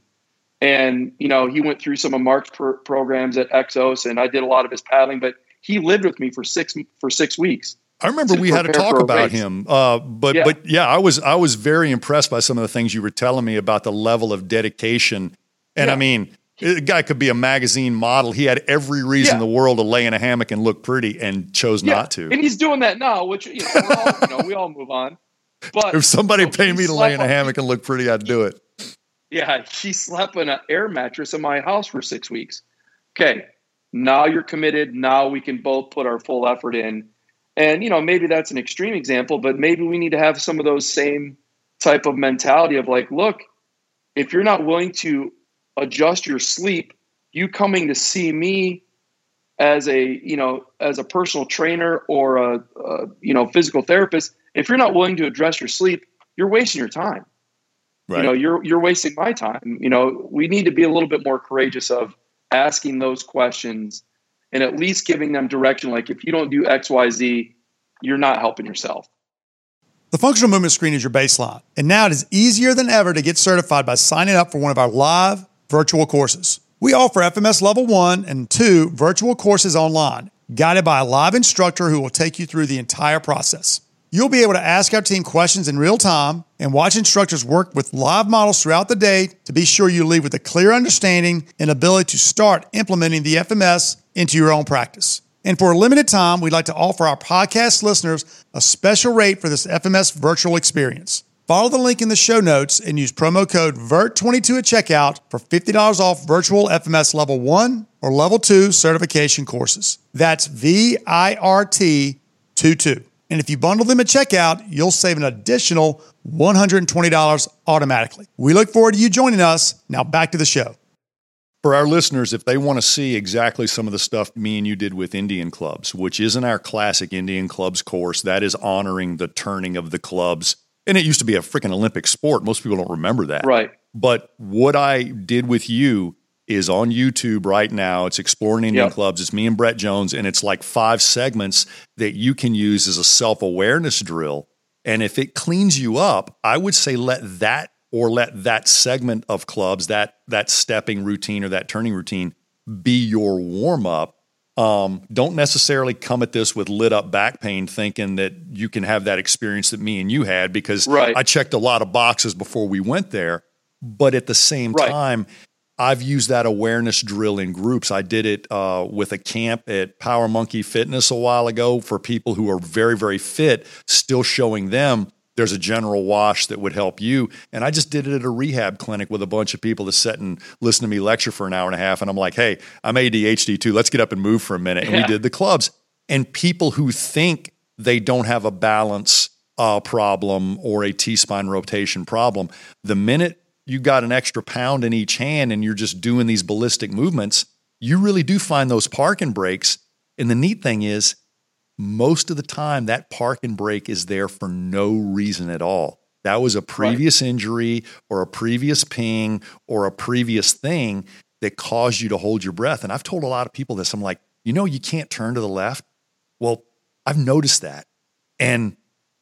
And, you know, he went through some of Mark's pro- programs at Exos, and I did a lot of his paddling, but he lived with me for six, for six weeks. I remember to we had a prepare talk for a about race. him, uh, but Yeah. but yeah, I was I was very impressed by some of the things you were telling me about the level of dedication. And Yeah. I mean, the guy could be a magazine model. He had every reason Yeah. in the world to lay in a hammock and look pretty, and chose Yeah. not to. And he's doing that now, which, you know, we're all, you know, we all move on. But If somebody you know, paid he me to lay in a slept on- hammock and look pretty, I'd do it. Yeah, he slept in an air mattress in my house for six weeks. Okay, now you're committed. Now we can both put our full effort in. And, you know, maybe that's an extreme example, but maybe we need to have some of those same type of mentality of like, look, if you're not willing to adjust your sleep, you coming to see me as a, you know, as a personal trainer or a, a you know, physical therapist, if you're not willing to address your sleep, you're wasting your time. Right. You know, you're you're wasting my time. You know, we need to be a little bit more courageous of asking those questions and at least giving them direction. Like, if you don't do X, Y, Z, you're not helping yourself. The Functional Movement Screen is your baseline, and now it is easier than ever to get certified by signing up for one of our live virtual courses. We offer F M S Level one and two virtual courses online, guided by a live instructor who will take you through the entire process. You'll be able to ask our team questions in real time and watch instructors work with live models throughout the day to be sure you leave with a clear understanding and ability to start implementing the F M S into your own practice. And for a limited time, we'd like to offer our podcast listeners a special rate for this F M S virtual experience. Follow the link in the show notes and use promo code V E R T twenty-two at checkout for fifty dollars off virtual F M S Level one or Level two certification courses. That's V I R T twenty-two. And if you bundle them at checkout, you'll save an additional one hundred twenty dollars automatically. We look forward to you joining us. Now back to the show. For our listeners, if they want to see exactly some of the stuff me and you did with Indian clubs, which isn't our classic Indian clubs course, that is honoring the turning of the clubs And it used to be a freaking Olympic sport. Most people don't remember that. Right. But what I did with you is on YouTube right now. It's Exploring Indian Yep. Clubs. It's me and Brett Jones, and it's like five segments that you can use as a self-awareness drill. And if it cleans you up, I would say let that or let that segment of clubs, that that stepping routine or that turning routine be your warm-up. Um, don't necessarily come at this with lit up back pain thinking that you can have that experience that me and you had, because Right. I checked a lot of boxes before we went there. But at the same Right. time, I've used that awareness drill in groups. I did it uh, with a camp at Power Monkey Fitness a while ago for people who are very, very fit, still showing them there's a general wash that would help you. And I just did it at a rehab clinic with a bunch of people that sit and listen to me lecture for an hour and a half. And I'm like, hey, I'm A D H D too. Let's get up and move for a minute. And Yeah. we did the clubs. And people who think they don't have a balance uh, problem or a T-spine rotation problem, the minute you got an extra pound in each hand and you're just doing these ballistic movements, you really do find those park and breaks. And the neat thing is, most of the time that park and break is there for no reason at all. That was a previous right. injury or a previous ping or a previous thing that caused you to hold your breath. And I've told a lot of people this. I'm like, you know, you can't turn to the left. Well, I've noticed that. And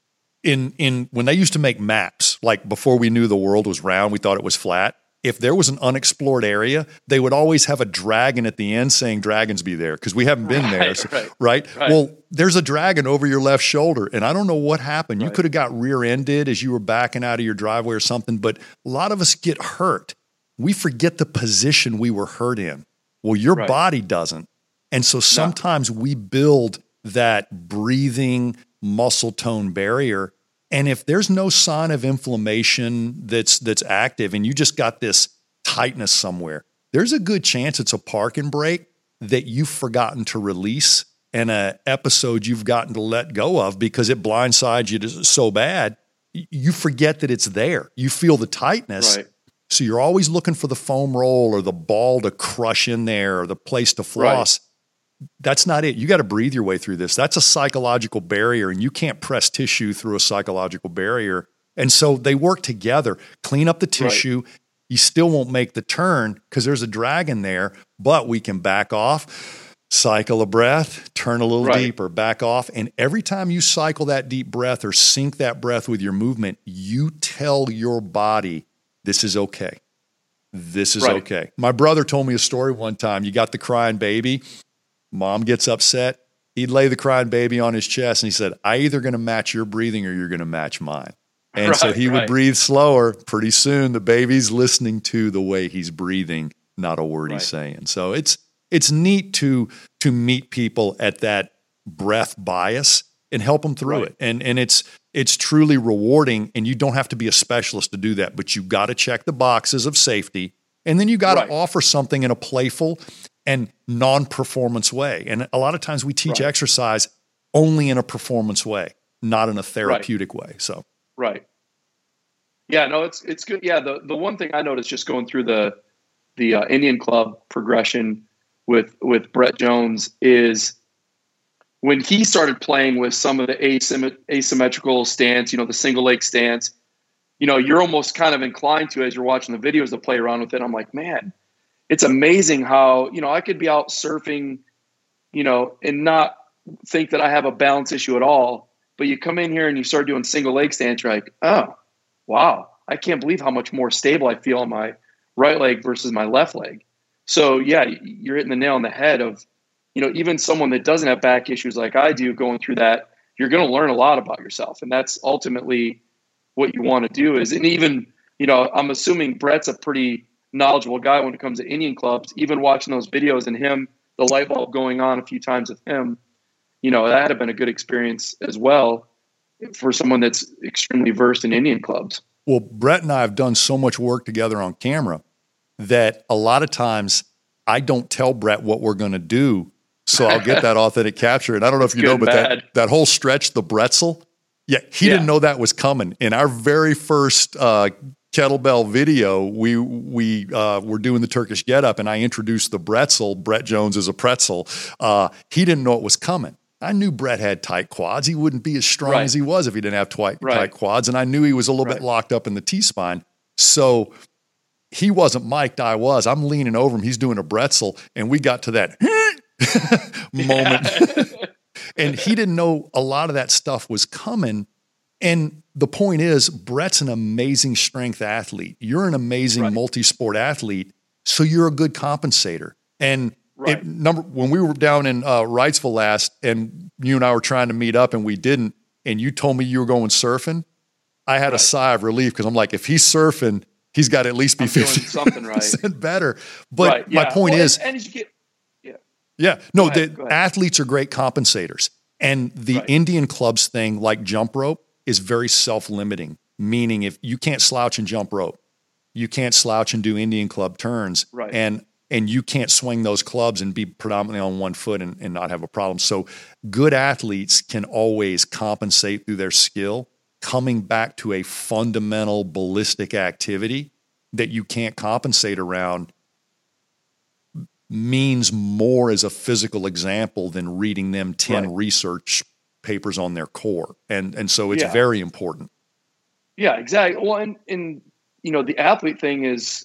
in, in, when they used to make maps, like before we knew the world was round, we thought it was flat. If there was an unexplored area, they would always have a dragon at the end saying dragons be there, because we haven't been right, there. So, right, right? right? Well, there's a dragon over your left shoulder, and I don't know what happened. You right. could have got rear-ended as you were backing out of your driveway or something, but a lot of us get hurt. We forget the position we were hurt in. Well, your right. body doesn't. And so sometimes no. we build that breathing muscle tone barrier. And if there's no sign of inflammation that's that's active and you just got this tightness somewhere, there's a good chance it's a park and break that you've forgotten to release and an episode you've gotten to let go of because it blindsides you so bad, you forget that it's there. You feel the tightness. Right. So you're always looking for the foam roll or the ball to crush in there or the place to floss. Right. That's not it. You got to breathe your way through this. That's a psychological barrier, and you can't press tissue through a psychological barrier. And so they work together. Clean up the tissue. Right. You still won't make the turn because there's a dragon there, but we can back off, cycle a breath, turn a little right. deeper, back off. And every time you cycle that deep breath or sync that breath with your movement, you tell your body, this is okay. This is right. okay. My brother told me a story one time. You got the crying baby. Mom gets upset. He'd lay the crying baby on his chest and he said, I either going to match your breathing or you're going to match mine. And right, so he right. would breathe slower. Pretty soon the baby's listening to the way he's breathing, not a word right. he's saying. So it's it's neat to to meet people at that breath bias and help them through right. it. And and it's it's truly rewarding, and you don't have to be a specialist to do that, but you got to check the boxes of safety, and then you got to right. offer something in a playful and non-performance way. And a lot of times we teach right. exercise only in a performance way, not in a therapeutic right. way. So, right. Yeah, no, it's, it's good. Yeah. The, the one thing I noticed just going through the, the uh, Indian Club progression with, with Brett Jones is when he started playing with some of the asymmet- asymmetrical stance, you know, the single leg stance, you know, you're almost kind of inclined to, as you're watching the videos, to play around with it. I'm like, man, it's amazing how, you know, I could be out surfing, you know, and not think that I have a balance issue at all. But you come in here and you start doing single leg stance, you're like, oh, wow, I can't believe how much more stable I feel on my right leg versus my left leg. So, yeah, you're hitting the nail on the head of, you know, even someone that doesn't have back issues like I do going through that, you're going to learn a lot about yourself. And that's ultimately what you want to do is, and even, you know, I'm assuming Brett's a pretty knowledgeable guy when it comes to Indian clubs. Even watching those videos and him, the light bulb going on a few times with him, you know, that had been a good experience as well for someone that's extremely versed in Indian clubs. Well, Brett and I have done so much work together on camera that a lot of times I don't tell Brett what we're going to do. So I'll get that authentic capture. And I don't know if you know, but that, that whole stretch, the bretzel, yeah, he yeah. didn't know that was coming. In our very first uh, kettlebell video, we we uh, were doing the Turkish get up, and I introduced the bretzel. Brett Jones is a pretzel. Uh, he didn't know it was coming. I knew Brett had tight quads. He wouldn't be as strong right. as he was if he didn't have tight, right. tight quads. And I knew he was a little right. bit locked up in the T-spine. So he wasn't mic'd, I was. I'm leaning over him. He's doing a bretzel, and we got to that moment. And he didn't know a lot of that stuff was coming. And the point is, Brett's an amazing strength athlete. You're an amazing right. multi-sport athlete, so you're a good compensator. And right. it, number when we were down in uh, Wrightsville last, and you and I were trying to meet up, and we didn't, and you told me you were going surfing, I had right. a sigh of relief because I'm like, if he's surfing, he's got to at least be I'm fifty something right. better. But right. yeah. my point well, is, and, and as you get, yeah, yeah, no, ahead, the athletes are great compensators, and the right. Indian clubs thing, like jump rope, is very self-limiting, meaning if you can't slouch and jump rope, you can't slouch and do Indian club turns, right. and and you can't swing those clubs and be predominantly on one foot and, and not have a problem. So good athletes can always compensate through their skill, coming back to a fundamental ballistic activity that you can't compensate around means more as a physical example than reading them ten right. research papers on their core. And and so it's yeah. very important. Yeah, exactly. Well, and, and you know, the athlete thing is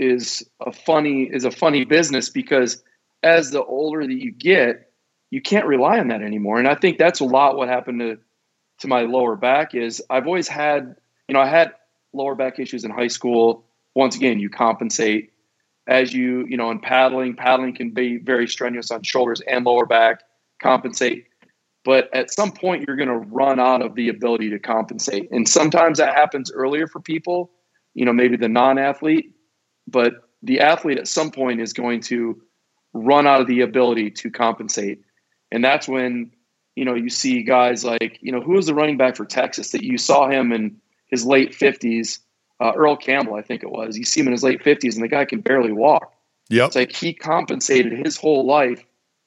is a funny is a funny business because as the older that you get, you can't rely on that anymore. And I think that's a lot what happened to to my lower back is I've always had, you know, I had lower back issues in high school. Once again, you compensate as you, you know, in paddling, paddling can be very strenuous on shoulders and lower back, compensate. But at some point, you're going to run out of the ability to compensate. And sometimes that happens earlier for people, you know, maybe the non-athlete. But the athlete at some point is going to run out of the ability to compensate. And that's when, you know, you see guys like, you know, who was the running back for Texas that you saw him in his late fifties? Uh, Earl Campbell, I think it was. You see him in his late fifties, and the guy can barely walk. Yep. It's like he compensated his whole life.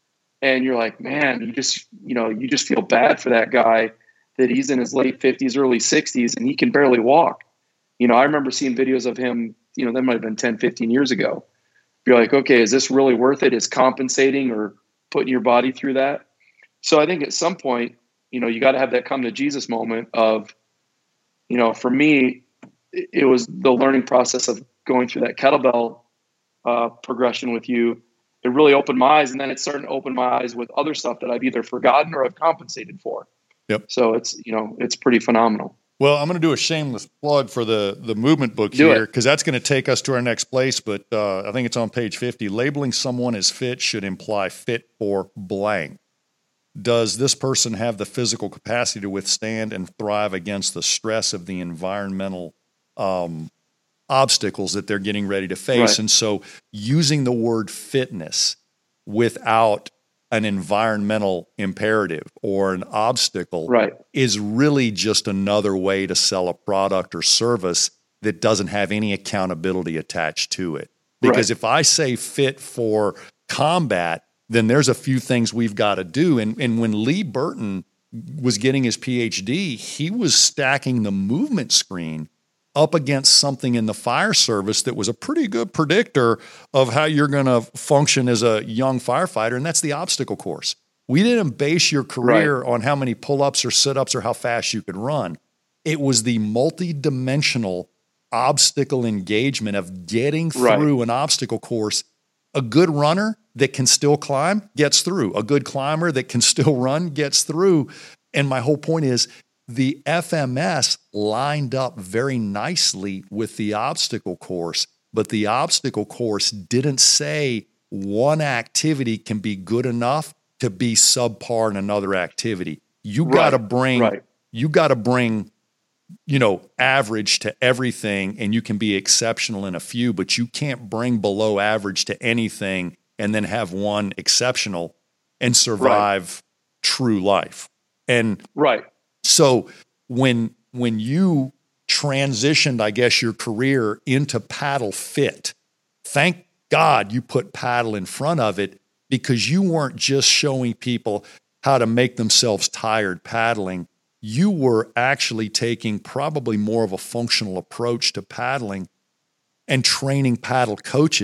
And you're like, man, you just, you know, you just feel bad for that guy that he's in his late fifties, early sixties, and he can barely walk. You know, I remember seeing videos of him, you know, that might have been ten, fifteen years ago. You're like, okay, is this really worth it? Is compensating or putting your body through that? So I think at some point, you know, you got to have that come to Jesus moment of, you know, for me, it was the learning process of going through that kettlebell uh, progression with you. It really opened my eyes, and then it started to open my eyes with other stuff that I've either forgotten or I've compensated for. Yep. So it's, you know, it's pretty phenomenal. Well, I'm going to do a shameless plug for the, the movement book do here because that's going to take us to our next place. But uh, I think it's on page fifty. Labeling someone as fit should imply fit for blank. Does this person have the physical capacity to withstand and thrive against the stress of the environmental um, obstacles that they're getting ready to face? Right. And so using the word fitness without an environmental imperative or an obstacle right. is really just another way to sell a product or service that doesn't have any accountability attached to it. Because right. if I say fit for combat, then there's a few things we've got to do. And, and when Lee Burton was getting his P H D, he was stacking the movement screen up against something in the fire service that was a pretty good predictor of how you're going to function as a young firefighter, and that's the obstacle course. We didn't base your career right. on how many pull-ups or sit-ups or how fast you could run. It was the multi-dimensional obstacle engagement of getting through right. an obstacle course. A good runner that can still climb gets through. A good climber that can still run gets through. And my whole point is, the F M S lined up very nicely with the obstacle course, but the obstacle course didn't say one activity can be good enough to be subpar in another activity. You right. got to bring, right. you got to bring, you know, average to everything, and you can be exceptional in a few, but you can't bring below average to anything and then have one exceptional and survive right. true life. And right. So when when you transitioned, I guess, your career into paddle fit, thank God you put paddle in front of it, because you weren't just showing people how to make themselves tired paddling. You were actually taking probably more of a functional approach to paddling and training paddle coaches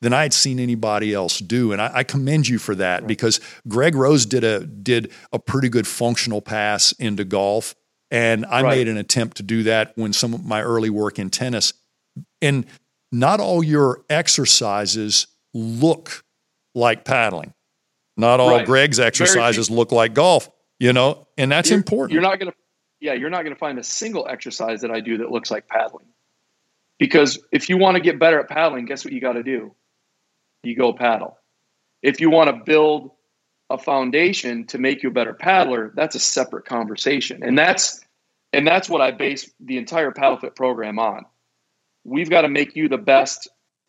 than I had seen anybody else do. And I, I commend you for that, right. Because Greg Rose did a did a pretty good functional pass into golf. And I right. made an attempt to do that when some of my early work in tennis. And not all your exercises look like paddling. Not all right. Greg's exercises look like golf, you know, and that's you're, important. You're not going to, yeah, you're not going to find a single exercise that I do that looks like paddling. Because if you want to get better at paddling, guess what you got to do? You go paddle. If you want to build a foundation to make you a better paddler, that's a separate conversation. And that's and that's what I base the entire PaddleFit program on. We've got to make you the best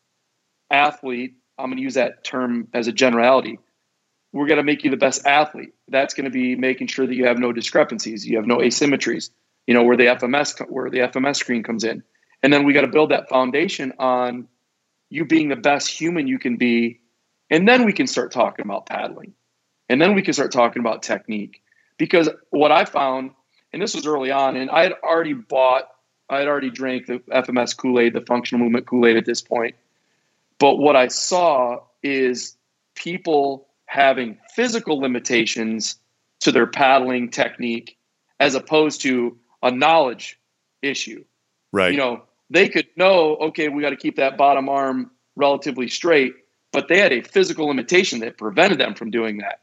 athlete. I'm going to use that term as a generality. We're going to make you the best athlete. That's going to be making sure that you have no discrepancies, you have no asymmetries, you know, where the F M S where the F M S screen comes in. And then we got to build that foundation on you being the best human you can be. And then we can start talking about paddling. And then we can start talking about technique. Because what I found, and this was early on, and I had already bought, I had already drank the F M S Kool-Aid, the functional movement Kool-Aid at this point. But what I saw is people having physical limitations to their paddling technique as opposed to a knowledge issue. Right. You know, they could know, okay, we got to keep that bottom arm relatively straight, but they had a physical limitation that prevented them from doing that.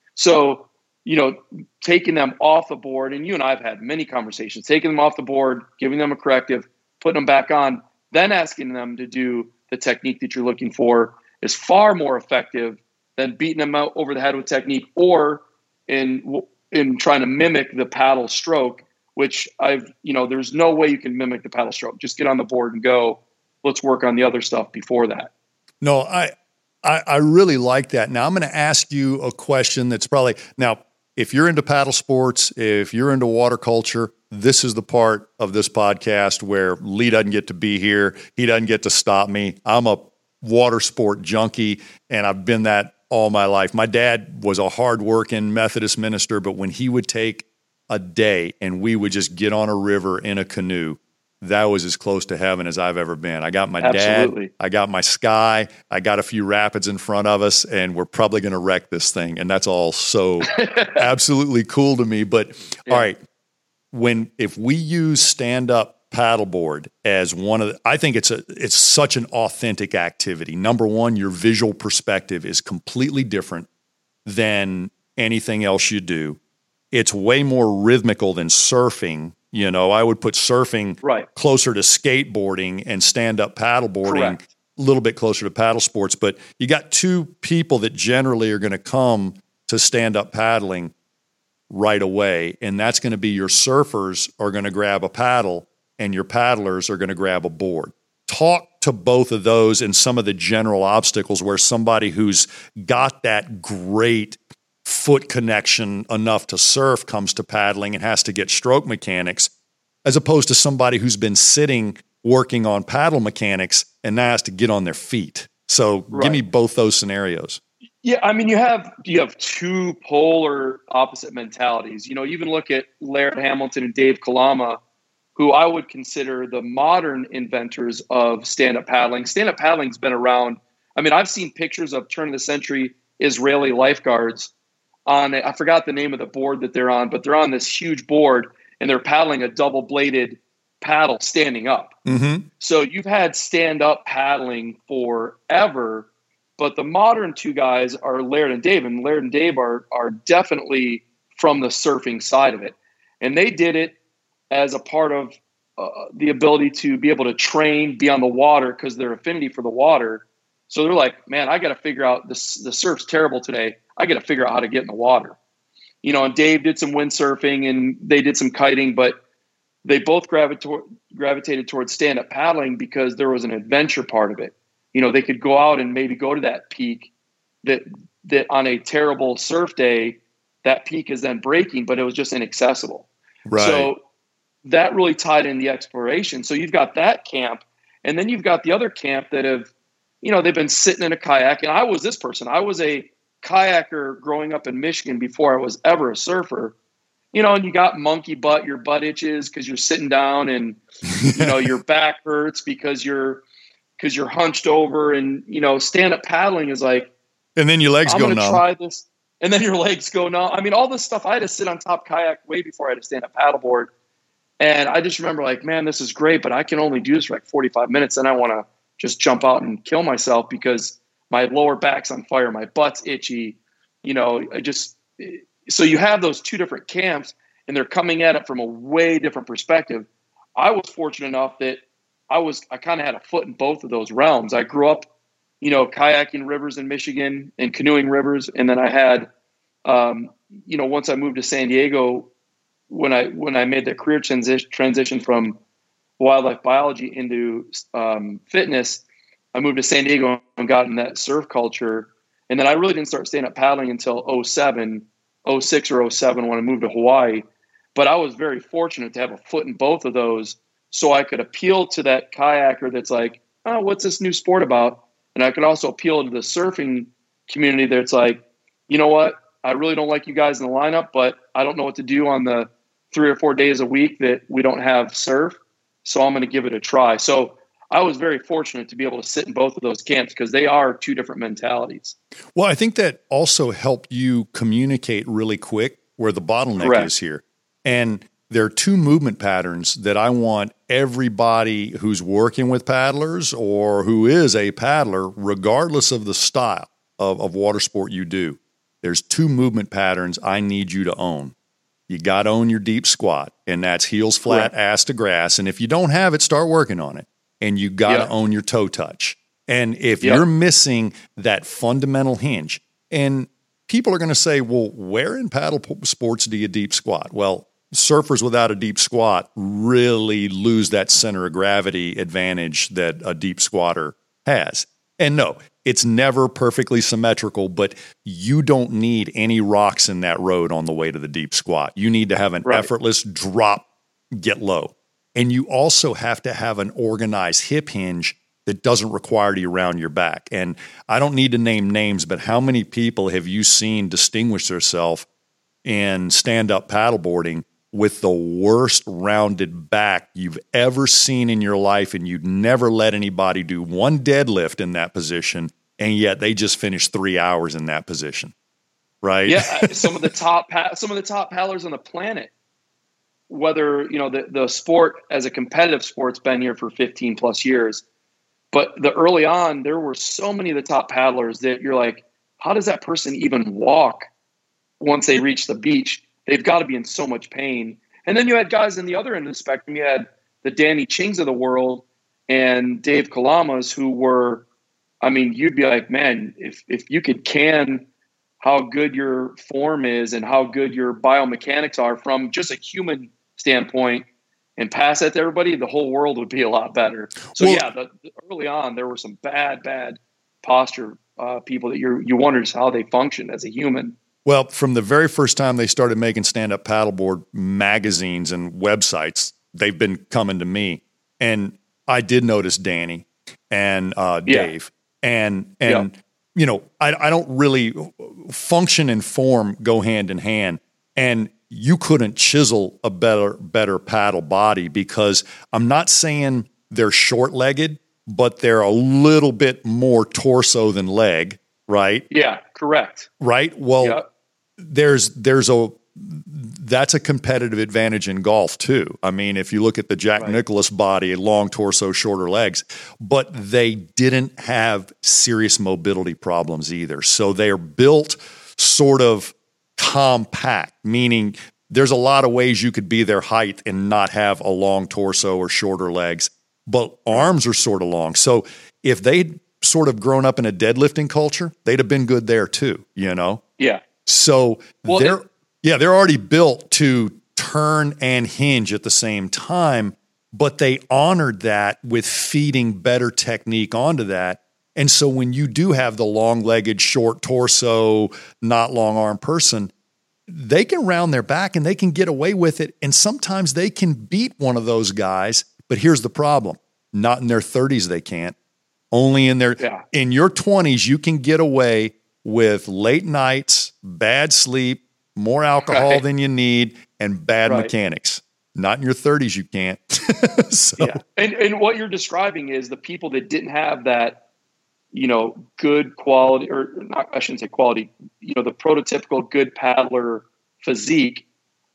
So, you know, taking them off the board, and you and I have had many conversations, taking them off the board, giving them a corrective, putting them back on, then asking them to do the technique that you're looking for is far more effective than beating them out over the head with technique or in in trying to mimic the paddle stroke, which I've, you know, there's no way you can mimic the paddle stroke. Just get on the board and go. Let's work on the other stuff before that. No, I I, I really like that. Now I'm going to ask you a question that's probably, now, if you're into paddle sports, if you're into water culture, this is the part of this podcast where Lee doesn't get to be here. He doesn't get to stop me. I'm a water sport junkie, and I've been that all my life. My dad was a hard-working Methodist minister, but when he would take a day and we would just get on a river in a canoe, that was as close to heaven as I've ever been. I got my Absolutely. dad, I got my sky, I got a few rapids in front of us, and we're probably going to wreck this thing. And that's all so absolutely cool to me. But yeah. All right, when if we use stand-up paddleboard as one of the, I think it's a it's such an authentic activity. Number one, your visual perspective is completely different than anything else you do. It's way more rhythmical than surfing. You know, I would put surfing right. closer to skateboarding and stand-up paddleboarding Correct. a little bit closer to paddle sports. But you got two people that generally are going to come to stand-up paddling right away, and that's going to be your surfers are going to grab a paddle and your paddlers are going to grab a board. Talk to both of those and some of the general obstacles where somebody who's got that great foot connection enough to surf comes to paddling and has to get stroke mechanics, as opposed to somebody who's been sitting working on paddle mechanics and now has to get on their feet. So right. Give me both those scenarios. Yeah, I mean, you have you have two polar opposite mentalities. You know, even look at Laird Hamilton and Dave Kalama, who I would consider the modern inventors of stand-up paddling. Stand-up paddling's been around. I mean, I've seen pictures of turn of the century Israeli lifeguards on, I forgot the name of the board that they're on, but they're on this huge board and they're paddling a double-bladed paddle standing up. Mm-hmm. So you've had stand-up paddling forever, but the modern two guys are Laird and Dave, and Laird and Dave are are definitely from the surfing side of it. And they did it as a part of uh, the ability to be able to train, be on the water because their affinity for the water. So they're like, man, I got to figure out this. The surf's terrible today. I got to figure out how to get in the water. You know, and Dave did some windsurfing and they did some kiting, but they both gravita- gravitated towards stand-up paddling because there was an adventure part of it. You know, they could go out and maybe go to that peak that that on a terrible surf day, that peak is then breaking, but it was just inaccessible. Right. So that really tied in the exploration. So you've got that camp, and then you've got the other camp that have, you know, they've been sitting in a kayak. And I was this person. I was a kayaker growing up in Michigan before I was ever a surfer. You know, and you got monkey butt, your butt itches because you're sitting down and, you know, your back hurts because you're because you're hunched over, and, you know, stand up paddling is like, and then your legs I'm go going to numb. try this. And then your legs go numb. I mean, all this stuff, I had to sit on top kayak way before I had to stand up paddleboard. And I just remember like, man, this is great, but I can only do this for like forty-five minutes. And I want to just jump out and kill myself because my lower back's on fire. My butt's itchy. You know, I just, so you have those two different camps and they're coming at it from a way different perspective. I was fortunate enough that I was, I kind of had a foot in both of those realms. I grew up, you know, kayaking rivers in Michigan and canoeing rivers. And then I had, um, you know, once I moved to San Diego, when I, when I made the career transition transition from wildlife biology into um, fitness, I moved to San Diego and got in that surf culture. And then I really didn't start staying up paddling until oh seven, oh six or oh seven when I moved to Hawaii. But I was very fortunate to have a foot in both of those so I could appeal to that kayaker that's like, oh, what's this new sport about? And I could also appeal to the surfing community that's like, you know what? I really don't like you guys in the lineup, but I don't know what to do on the three or four days a week that we don't have surf. So I'm going to give it a try. So I was very fortunate to be able to sit in both of those camps because they are two different mentalities. Well, I think that also helped you communicate really quick where the bottleneck Correct. is here. And there are two movement patterns that I want everybody who's working with paddlers or who is a paddler, regardless of the style of, of water sport you do. There's two movement patterns I need you to own. You got to own your deep squat, and that's heels flat, Correct. ass to grass. And if you don't have it, start working on it. And you got to Yep. own your toe touch. And if Yep. you're missing that fundamental hinge, and people are going to say, well, where in paddle p- sports do you deep squat? Well, surfers without a deep squat really lose that center of gravity advantage that a deep squatter has. And no, it's never perfectly symmetrical, but you don't need any rocks in that road on the way to the deep squat. You need to have an Right. effortless drop, get low. And you also have to have an organized hip hinge that doesn't require you around your back. And I don't need to name names, but how many people have you seen distinguish themselves in stand-up paddleboarding with the worst rounded back you've ever seen in your life, and you'd never let anybody do one deadlift in that position, and yet they just finished three hours in that position, right? Yeah, some of the top pa- some of the top paddlers on the planet. Whether, you know, the, the sport as a competitive sport's been here for fifteen plus years, but the early on, there were so many of the top paddlers that you're like, how does that person even walk once they reach the beach? They've got to be in so much pain. And then you had guys in the other end of the spectrum. You had the Danny Chings of the world and Dave Kalamas, who were, I mean, you'd be like, man, if if you could can how good your form is and how good your biomechanics are from just a human standpoint and pass that to everybody, the whole world would be a lot better. So Well, yeah, the, the, early on, there were some bad, bad posture uh, people that you you wondered how they functioned as a human. Well, from the very first time they started making stand-up paddleboard magazines and websites, they've been coming to me. And I did notice Danny and uh, Yeah. Dave. And, and you know, I, I don't really – function and form go hand in hand. And you couldn't chisel a better better paddle body, because I'm not saying they're short-legged, but they're a little bit more torso than leg, right? Yeah, correct. Right? Well, Yep. there's there's a that's a competitive advantage in golf too. I mean, if you look at the Jack Right. Nicklaus body, long torso, shorter legs, but they didn't have serious mobility problems either. So they're built sort of compact, meaning there's a lot of ways you could be their height and not have a long torso or shorter legs, but arms are sort of long. So if they'd sort of grown up in a deadlifting culture, they'd have been good there too, you know? Yeah. So Well, they're, it- yeah, they're already built to turn and hinge at the same time, but they honored that with feeding better technique onto that. And so when you do have the long-legged, short torso, not long-arm person, they can round their back and they can get away with it. And sometimes they can beat one of those guys. But here's the problem. Not in their thirties, they can't. Only in their, Yeah. in your twenties, you can get away with late nights, bad sleep, more alcohol Right. than you need, and bad Right. mechanics. Not in your thirties, you can't. so. Yeah. And, and what you're describing is the people that didn't have that, you know, good quality, or not, I shouldn't say quality, you know, the prototypical good paddler physique,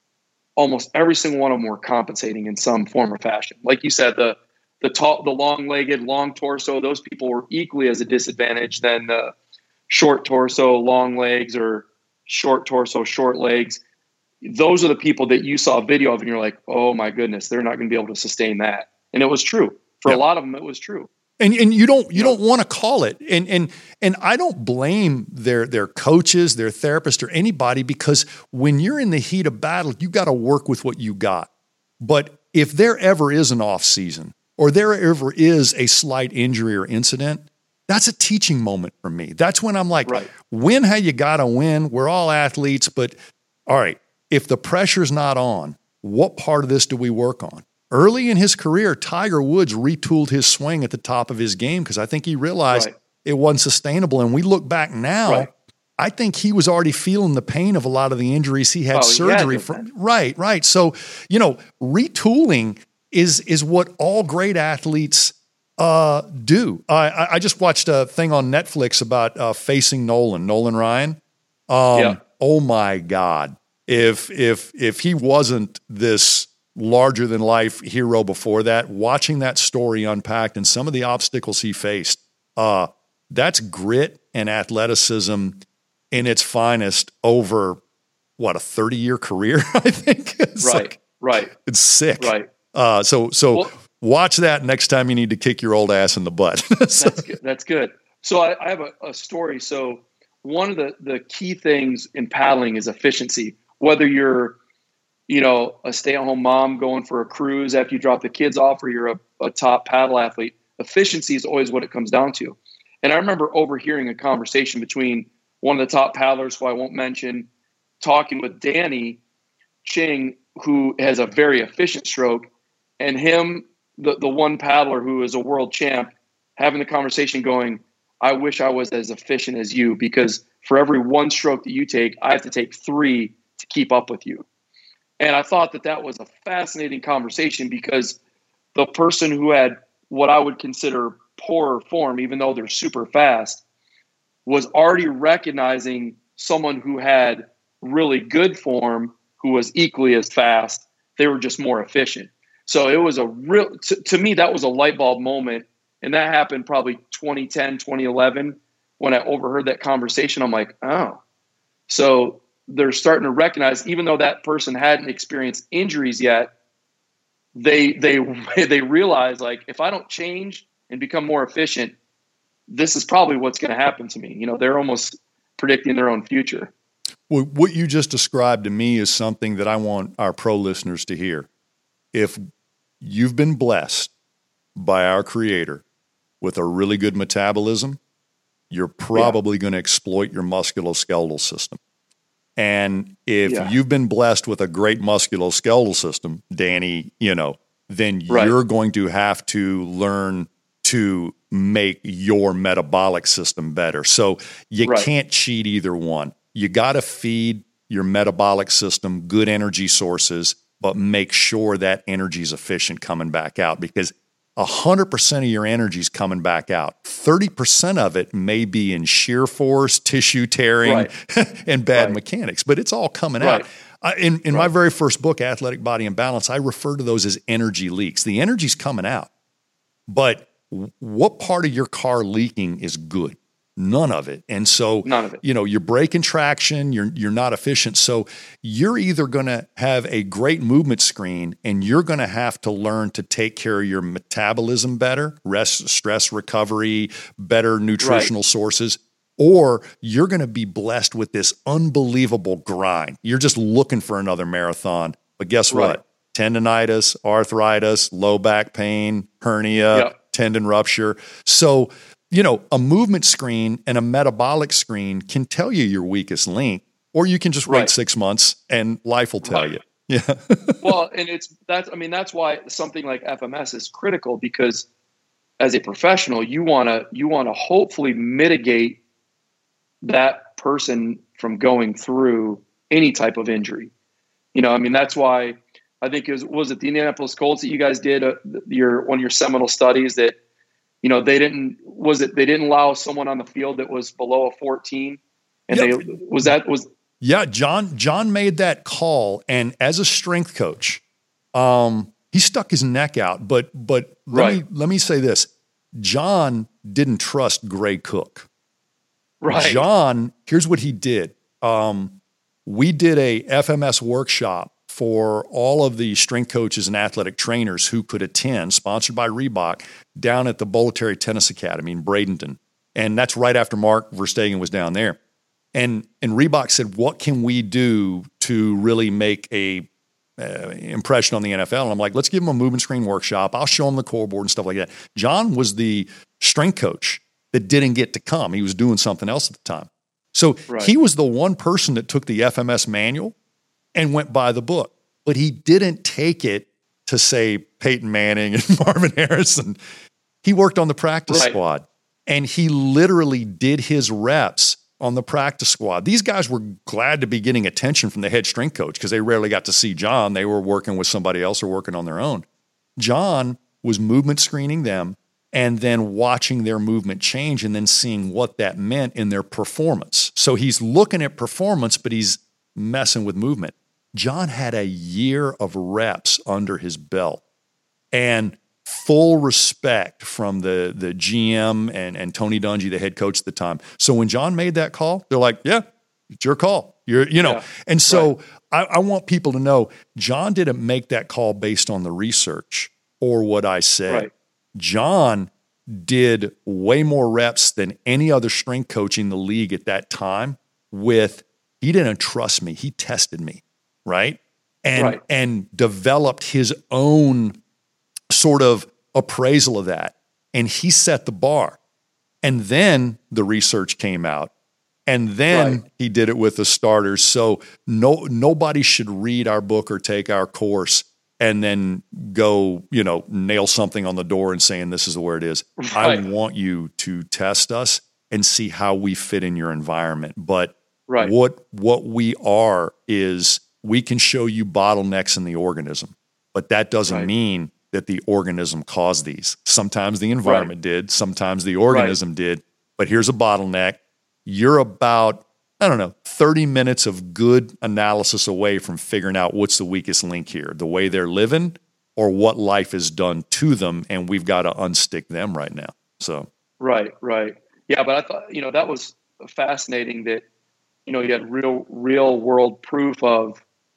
almost every single one of them were compensating in some form or fashion. Like you said, the the tall, the long-legged, long torso, those people were equally as a disadvantage than the short torso, long legs, or short torso, short legs. Those are the people that you saw a video of and you're like, oh my goodness, they're not going to be able to sustain that. And it was true. For yeah. a lot of them, it was true. And and you don't you yeah. don't want to call it. And and and I don't blame their their coaches, their therapists, or anybody, because when you're in the heat of battle, you got to work with what you got. But if there ever is an off season, or there ever is a slight injury or incident, that's a teaching moment for me. That's when I'm like, right. win how you got to win. We're all athletes, but all right, if the pressure's not on, what part of this do we work on? Early in his career, Tiger Woods retooled his swing at the top of his game because I think he realized right. it wasn't sustainable. And we look back now, right. I think he was already feeling the pain of a lot of the injuries he had oh, surgery yeah, from. Right, right. So, you know, retooling is is what all great athletes uh, do. I, I just watched a thing on Netflix about uh, Facing Nolan, Nolan Ryan. Um, yeah. Oh my God. If, if, if he wasn't this larger than life hero before that, watching that story unpacked and some of the obstacles he faced, uh, that's grit and athleticism in its finest over what, a thirty year career, I think. It's right. like, right. It's sick. Right. Uh, so, so well, watch that next time you need to kick your old ass in the butt. so. That's good. That's good. So I, I have a, a story. So one of the, the key things in paddling is efficiency. Whether you're, you know, a stay-at-home mom going for a cruise after you drop the kids off, or you're a, a top paddle athlete, efficiency is always what it comes down to. And I remember overhearing a conversation between one of the top paddlers, who I won't mention, talking with Danny Ching, who has a very efficient stroke, and him, the, the one paddler who is a world champ, having the conversation going, I wish I was as efficient as you, because for every one stroke that you take, I have to take three to keep up with you. And I thought that that was a fascinating conversation, because the person who had what I would consider poorer form, even though they're super fast, was already recognizing someone who had really good form, who was equally as fast. They were just more efficient. So it was a real, to, to me, that was a light bulb moment. And that happened probably twenty ten, twenty eleven, when I overheard that conversation. I'm like, oh, so they're starting to recognize, even though that person hadn't experienced injuries yet, they they they realize, like, if I don't change and become more efficient, this is probably what's going to happen to me. You know, they're almost predicting their own future. Well, what you just described to me is something that I want our pro listeners to hear. If you've been blessed by our Creator with a really good metabolism, you're probably yeah. going to exploit your musculoskeletal system. And if yeah. you've been blessed with a great musculoskeletal system, Danny, you know, then right. you're going to have to learn to make your metabolic system better. So you right. can't cheat either one. You got to feed your metabolic system good energy sources, but make sure that energy is efficient coming back out, because one hundred percent of your energy is coming back out. thirty percent of it may be in shear force, tissue tearing, right. and bad right. mechanics, but it's all coming right. out. I, in in right. my very first book, Athletic Body and Balance, I refer to those as energy leaks. The energy's coming out, but what part of your car leaking is good? None of it. And so, None of it. you know, you're breaking traction, you're you're not efficient. So you're either going to have a great movement screen, and you're going to have to learn to take care of your metabolism better, rest, stress recovery, better nutritional right. sources, or you're going to be blessed with this unbelievable grind. You're just looking for another marathon. But guess right. what? Tendonitis, arthritis, low back pain, hernia, yep. tendon rupture. So, you know, a movement screen and a metabolic screen can tell you your weakest link, or you can just wait right. six months and life will tell right. you. Yeah. Well, and it's that's, I mean, that's why something like F M S is critical, because as a professional, you want to, you want to hopefully mitigate that person from going through any type of injury. You know, I mean, that's why I think it was, was it the Indianapolis Colts that you guys did a, your one of your seminal studies that, you know, they didn't, was it, they didn't allow someone on the field that was below a fourteen and yep. they, was that, was. Yeah. John, John made that call. And as a strength coach, um, he stuck his neck out, but, but let right. me, let me say this. John didn't trust Gray Cook. Right. John, here's what he did. Um, we did a F M S workshop for all of the strength coaches and athletic trainers who could attend, sponsored by Reebok, down at the Bolletary Tennis Academy in Bradenton. And that's right after Mark Verstegen was down there. And and Reebok said, what can we do to really make a uh, impression on the N F L? And I'm like, let's give them a movement screen workshop. I'll show them the core board and stuff like that. John was the strength coach that didn't get to come. He was doing something else at the time. So right. he was the one person that took the F M S manual and went by the book. But he didn't take it to, say, Peyton Manning and Marvin Harrison. He worked on the practice right. squad. And he literally did his reps on the practice squad. These guys were glad to be getting attention from the head strength coach because they rarely got to see John. They were working with somebody else or working on their own. John was movement screening them and then watching their movement change and then seeing what that meant in their performance. So he's looking at performance, but he's messing with movement. John had a year of reps under his belt and full respect from the, the G M and, and Tony Dungy, the head coach at the time. So when John made that call, they're like, yeah, it's your call. You're, you know, yeah, and so right. I, I want people to know John didn't make that call based on the research or what I said. Right. John did way more reps than any other strength coach in the league at that time with, he didn't trust me. He tested me. Right. And, right. and developed his own sort of appraisal of that. And he set the bar. And then the research came out. And then right. he did it with the starters. So no, nobody should read our book or take our course and then go, you know, nail something on the door and saying, this is where it is. Right. I want you to test us and see how we fit in your environment. But right. what, what we are is we can show you bottlenecks in the organism, but that doesn't right. mean that the organism caused these. Sometimes the environment right. did, sometimes the organism right. did, but here's a bottleneck. You're about, I don't know, thirty minutes of good analysis away from figuring out what's the weakest link here, the way they're living or what life has done to them, and we've got to unstick them right now. So Right, right. Yeah, but I thought, you know, that was fascinating that, you know, you had real, real world proof of,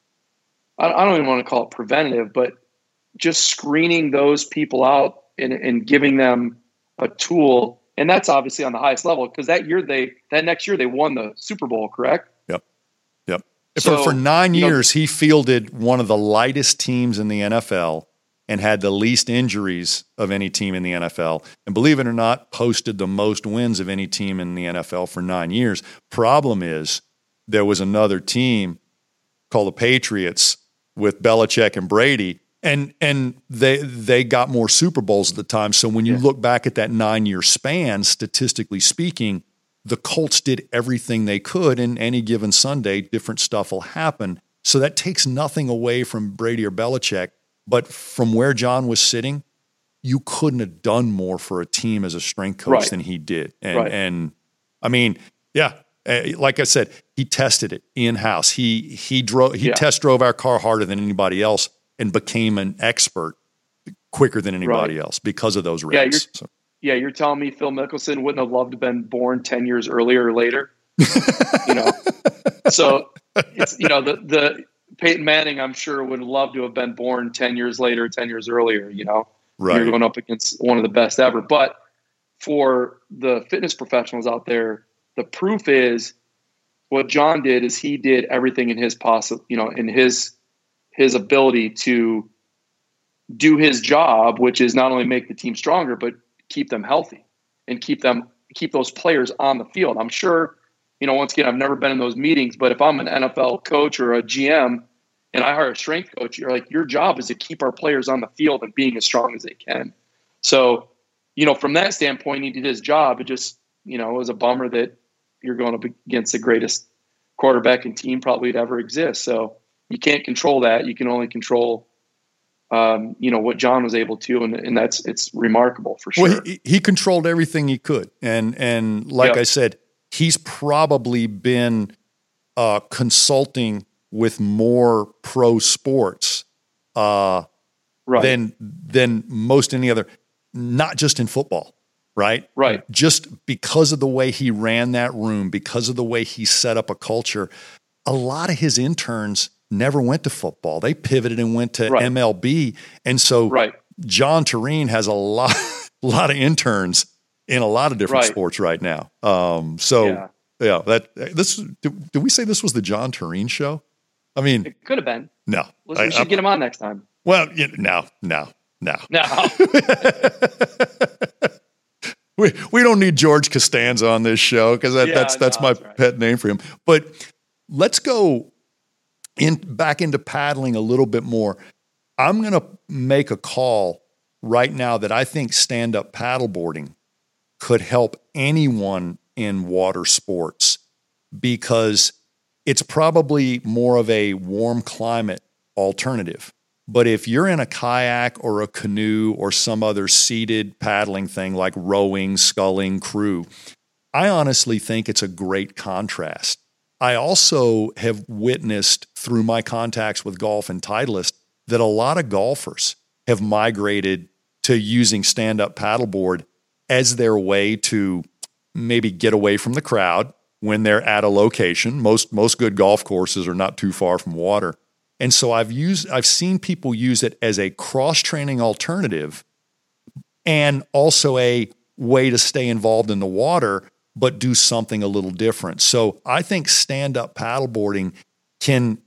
I don't even want to call it preventative, but just screening those people out and, and giving them a tool. And that's obviously on the highest level because that year they, that next year they won the Super Bowl, correct? Yep. Yep. So, for, for nine years, know, he fielded one of the lightest teams in the N F L and had the least injuries of any team in the N F L. And believe it or not, posted the most wins of any team in the N F L for nine years. Problem is there was another team called the Patriots with Belichick and Brady, and and they they got more Super Bowls at the time. So when you yeah. look back at that nine-year span, statistically speaking, the Colts did everything they could, and any given Sunday, different stuff will happen. So that takes nothing away from Brady or Belichick, but from where John was sitting, you couldn't have done more for a team as a strength coach right. than he did. And, right. and I mean, yeah, like I said, he tested it in-house. He he drove he yeah. test drove our car harder than anybody else and became an expert quicker than anybody right. else because of those reps. Yeah, you're, so. yeah, you're telling me Phil Mickelson wouldn't have loved to have been born ten years earlier or later? you know, so it's, you know, the the Peyton Manning, I'm sure, would love to have been born ten years later, ten years earlier. You know, right. you're going up against one of the best ever. But for the fitness professionals out there, the proof is what John did is he did everything in his possible, you know, in his his ability to do his job, which is not only make the team stronger, but keep them healthy and keep them keep those players on the field. I'm sure, you know, once again, I've never been in those meetings, but if I'm an N F L coach or a G M and I hire a strength coach, you're like, your job is to keep our players on the field and being as strong as they can. So, you know, from that standpoint, he did his job. It just, you know, it was a bummer that you're going up against the greatest quarterback and team probably to ever exist. So you can't control that. You can only control um, you know, what John was able to, and, and that's, it's remarkable for sure. Well, he, he controlled everything he could. And, and like Yep. I said, he's probably been uh, consulting with more pro sports uh, Right. than, than most any other, not just in football. Right. Right. Just because of the way he ran that room, because of the way he set up a culture, a lot of his interns never went to football. They pivoted and went to Right. M L B. And so Right. John Tureen has a lot, a lot of interns in a lot of different Right. sports right now. Um, so Yeah. yeah, that this, did, did we say this was the John Tureen show? I mean, It could have been. no, Listen, we I- should I- get him on next time. well, you know, no, no, no. No. We we don't need George Costanza on this show because that, Yeah, that's that's no, my that's right. pet name for him. But let's go in back into paddling a little bit more. I'm going to make a call right now that I think stand-up paddleboarding could help anyone in water sports because it's probably more of a warm climate alternative. But if you're in a kayak or a canoe or some other seated paddling thing like rowing, sculling, crew, I honestly think it's a great contrast. I also have witnessed through my contacts with Golf and Titleist that a lot of golfers have migrated to using stand-up paddleboard as their way to maybe get away from the crowd when they're at a location. Most most good golf courses are not too far from water. And so I've used, I've seen people use it as a cross-training alternative and also a way to stay involved in the water, but do something a little different. So I think stand-up paddleboarding can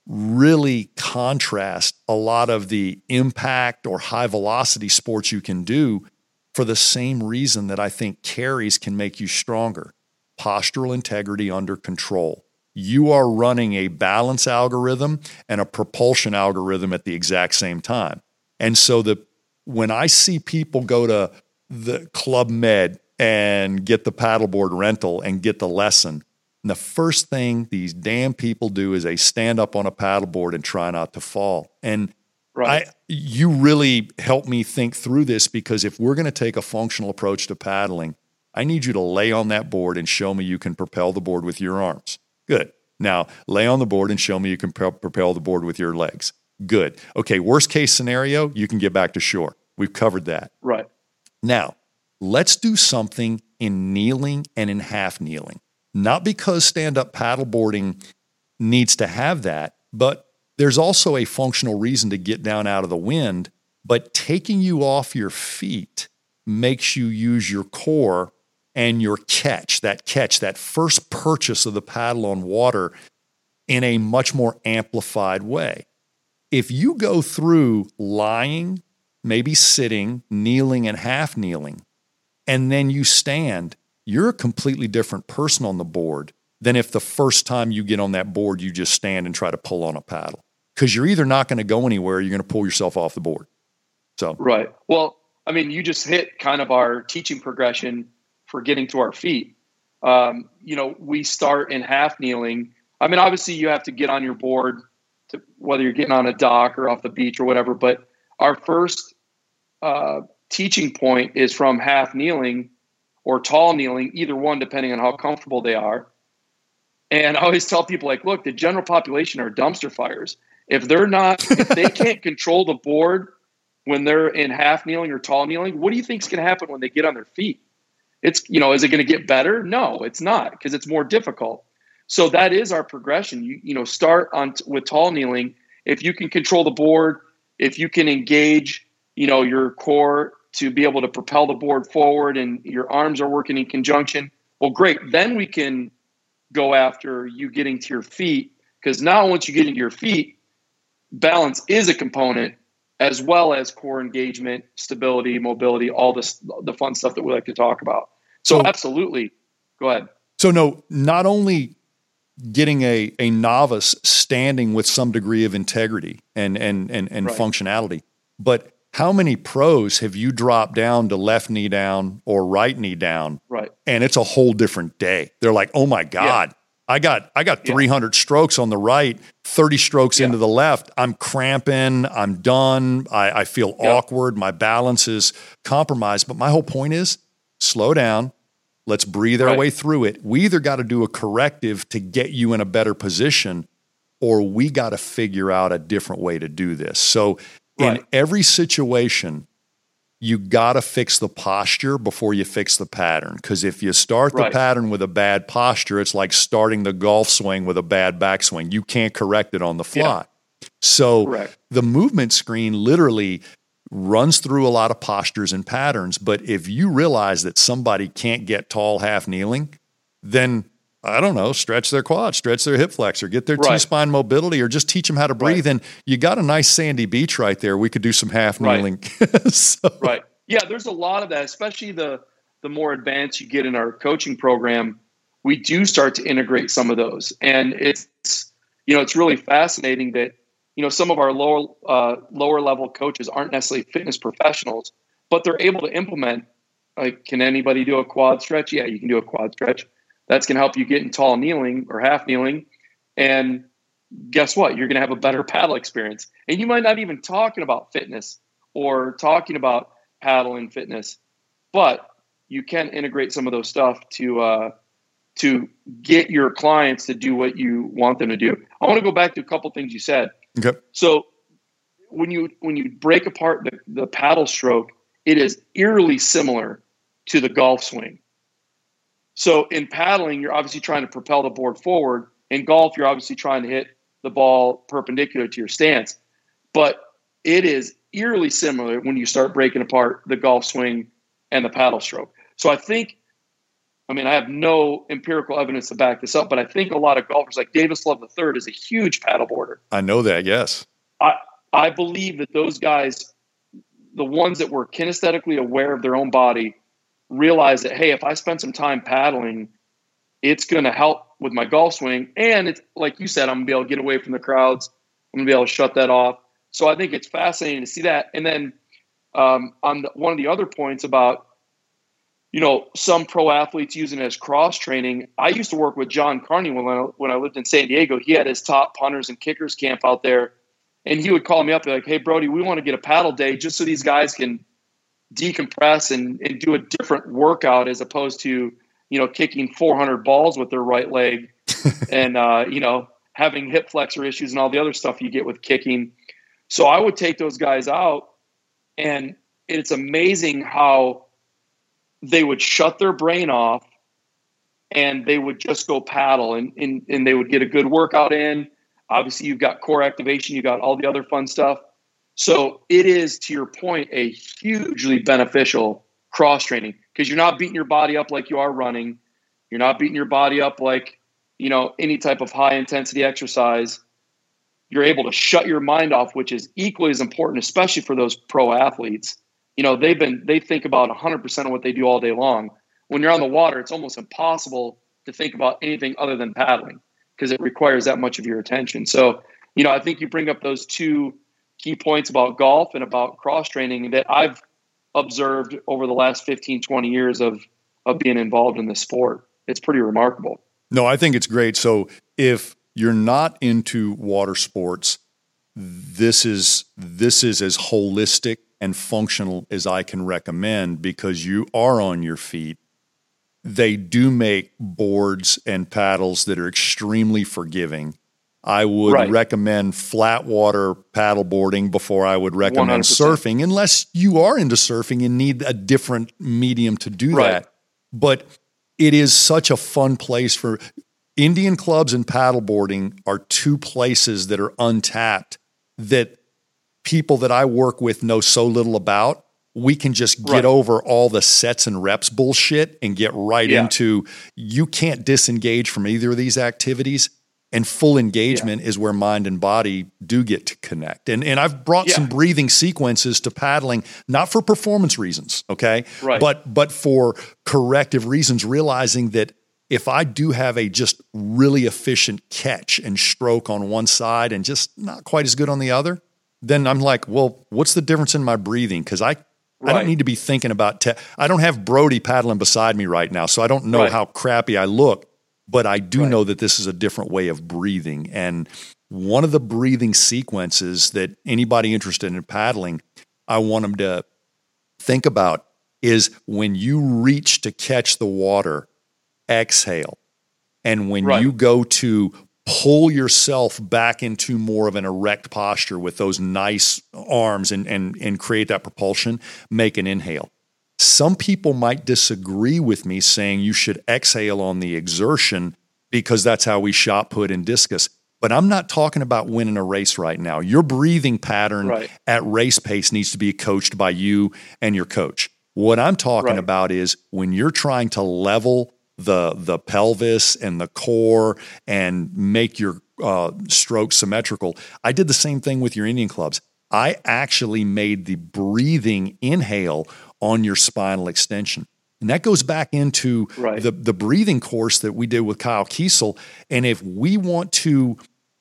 really contrast a lot of the impact or high-velocity sports you can do for the same reason that I think carries can make you stronger. Postural integrity under control. You are running a balance algorithm and a propulsion algorithm at the exact same time. And so the when I see people go to the Club Med and get the paddleboard rental and get the lesson, and the first thing these damn people do is they stand up on a paddleboard and try not to fall. And Right. I, you really helped me think through this because if we're going to take a functional approach to paddling, I need you to lay on that board and show me you can propel the board with your arms. Good. Now, lay on the board and show me you can pro- propel the board with your legs. Good. Okay, worst case scenario, you can get back to shore. We've covered that. Right. Now, let's do something in kneeling and in half kneeling. Not because stand-up paddleboarding needs to have that, but there's also a functional reason to get down out of the wind, but taking you off your feet makes you use your core and your catch, that catch, that first purchase of the paddle on water in a much more amplified way. If you go through lying, maybe sitting, kneeling, and half kneeling, and then you stand, you're a completely different person on the board than if the first time you get on that board, you just stand and try to pull on a paddle. Because you're either not going to go anywhere, or you're going to pull yourself off the board. So, Right. Well, I mean, you just hit kind of our teaching progression for getting to our feet. Um, you know, we start in half kneeling. I mean, obviously you have to get on your board to whether you're getting on a dock or off the beach or whatever, but our first uh, teaching point is from half kneeling or tall kneeling, either one, depending on how comfortable they are. And I always tell people, like, look, the general population are dumpster fires. If they're not, if they can't control the board when they're in half kneeling or tall kneeling, what do you think is going to happen when they get on their feet? It's, you know, is it going to get better? No, it's not, because it's more difficult. So that is our progression. You, you know, start on t- with tall kneeling. If you can control the board, if you can engage, you know, your core to be able to propel the board forward and your arms are working in conjunction, well, great. Then we can go after you getting to your feet, because now once you get into your feet, balance is a component as well as core engagement, stability, mobility, all this, the fun stuff that we like to talk about. So, So- absolutely. Go ahead. so no, not only getting a, a novice standing with some degree of integrity and, and, and, and Right. functionality, but how many pros have you dropped down to left knee down or right knee down? Right. And it's a whole different day. They're like, oh my God, I got I got three hundred yeah. strokes on the right, thirty strokes yeah. into the left. I'm cramping. I'm done. I, I feel yeah. awkward. My balance is compromised. But my whole point is slow down. Let's breathe our right. way through it. We either got to do a corrective to get you in a better position, or we got to figure out a different way to do this. So right. in every situation, you got to fix the posture before you fix the pattern. Because if you start the right. pattern with a bad posture, it's like starting the golf swing with a bad backswing. You can't correct it on the fly. Yeah. So Correct. The movement screen literally runs through a lot of postures and patterns. But if you realize that somebody can't get tall half kneeling, then I don't know, stretch their quad, stretch their hip flexor, get their right. T-spine mobility, or just teach them how to breathe. Right. And you got a nice sandy beach right there. We could do some half kneeling. Right. so. right. Yeah, there's a lot of that, especially the the more advanced you get in our coaching program. We do start to integrate some of those. And it's, you know, it's really fascinating that, you know, some of our lower uh, lower level coaches aren't necessarily fitness professionals, but they're able to implement, like, can anybody do a quad stretch? Yeah, you can do a quad stretch. That's going to help you get in tall kneeling or half kneeling. And guess what? You're going to have a better paddle experience. And you might not even talking about fitness or talking about paddling fitness, but you can integrate some of those stuff to uh, to get your clients to do what you want them to do. I want to go back to a couple things you said. Okay. So when you when you break apart the, the paddle stroke, it is eerily similar to the golf swing. So in paddling, you're obviously trying to propel the board forward. In golf, you're obviously trying to hit the ball perpendicular to your stance. But it is eerily similar when you start breaking apart the golf swing and the paddle stroke. So I think, I mean, I have no empirical evidence to back this up, but I think a lot of golfers, like Davis Love the third, is a huge paddleboarder. I know that, yes. I, I believe that those guys, the ones that were kinesthetically aware of their own body, realize that, hey, if I spend some time paddling, it's going to help with my golf swing. And it's like you said, I'm going to be able to get away from the crowds. I'm going to be able to shut that off. So I think it's fascinating to see that. And then um, on the, one of the other points about, you know, some pro athletes using it as cross training. I used to work with John Carney when I, when I lived in San Diego. He had his top punters and kickers camp out there. And he would call me up and be like, hey, Brody, we want to get a paddle day just so these guys can decompress and, and do a different workout as opposed to, you know, kicking four hundred balls with their right leg and, uh, you know, having hip flexor issues and all the other stuff you get with kicking. So I would take those guys out, and it's amazing how they would shut their brain off and they would just go paddle, and, and, and they would get a good workout in. Obviously, you've got core activation, you got all the other fun stuff. So it is, to your point, a hugely beneficial cross training because you're not beating your body up like you are running. You're not beating your body up like, you know, any type of high intensity exercise. You're able to shut your mind off, which is equally as important, especially for those pro athletes. You know, they've been, they think about one hundred percent of what they do all day long. When you're on the water, it's almost impossible to think about anything other than paddling because it requires that much of your attention. So, you know, I think you bring up those two key points about golf and about cross training that I've observed over the last fifteen, twenty years of, of being involved in the sport. It's pretty remarkable. No, I think it's great. So if you're not into water sports, this is, this is as holistic and functional as I can recommend because you are on your feet. They do make boards and paddles that are extremely forgiving. I would right. recommend flat water paddle boarding before I would recommend one hundred percent surfing, unless you are into surfing and need a different medium to do right. that. But it is such a fun place for Indian clubs, and paddleboarding are two places that are untapped that people that I work with know so little about. We can just get right. over all the sets and reps bullshit and get right yeah. into, you can't disengage from either of these activities. And full engagement yeah. is where mind and body do get to connect. And and I've brought yeah. some breathing sequences to paddling, not for performance reasons, okay? Right. But but for corrective reasons, realizing that if I do have a just really efficient catch and stroke on one side and just not quite as good on the other, then I'm like, well, what's the difference in my breathing? Because I, right. I don't need to be thinking about te- – I don't have Brody paddling beside me right now, so I don't know right. how crappy I look. but I do right. know that this is a different way of breathing. And one of the breathing sequences that anybody interested in paddling, I want them to think about is when you reach to catch the water, exhale. And when right. you go to pull yourself back into more of an erect posture with those nice arms and, and, and create that propulsion, make an inhale. Some people might disagree with me saying you should exhale on the exertion because that's how we shot put in discus. But I'm not talking about winning a race right now. Your breathing pattern right. at race pace needs to be coached by you and your coach. What I'm talking right. about is when you're trying to level the the pelvis and the core and make your uh, stroke symmetrical. I did the same thing with your Indian clubs. I actually made the breathing inhale on your spinal extension. And that goes back into right. the, the breathing course that we did with Kyle Kiesel. And if we want to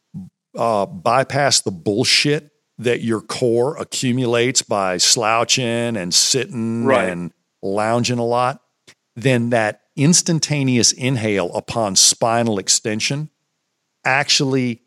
uh, bypass the bullshit that your core accumulates by slouching and sitting right. and lounging a lot, then that instantaneous inhale upon spinal extension actually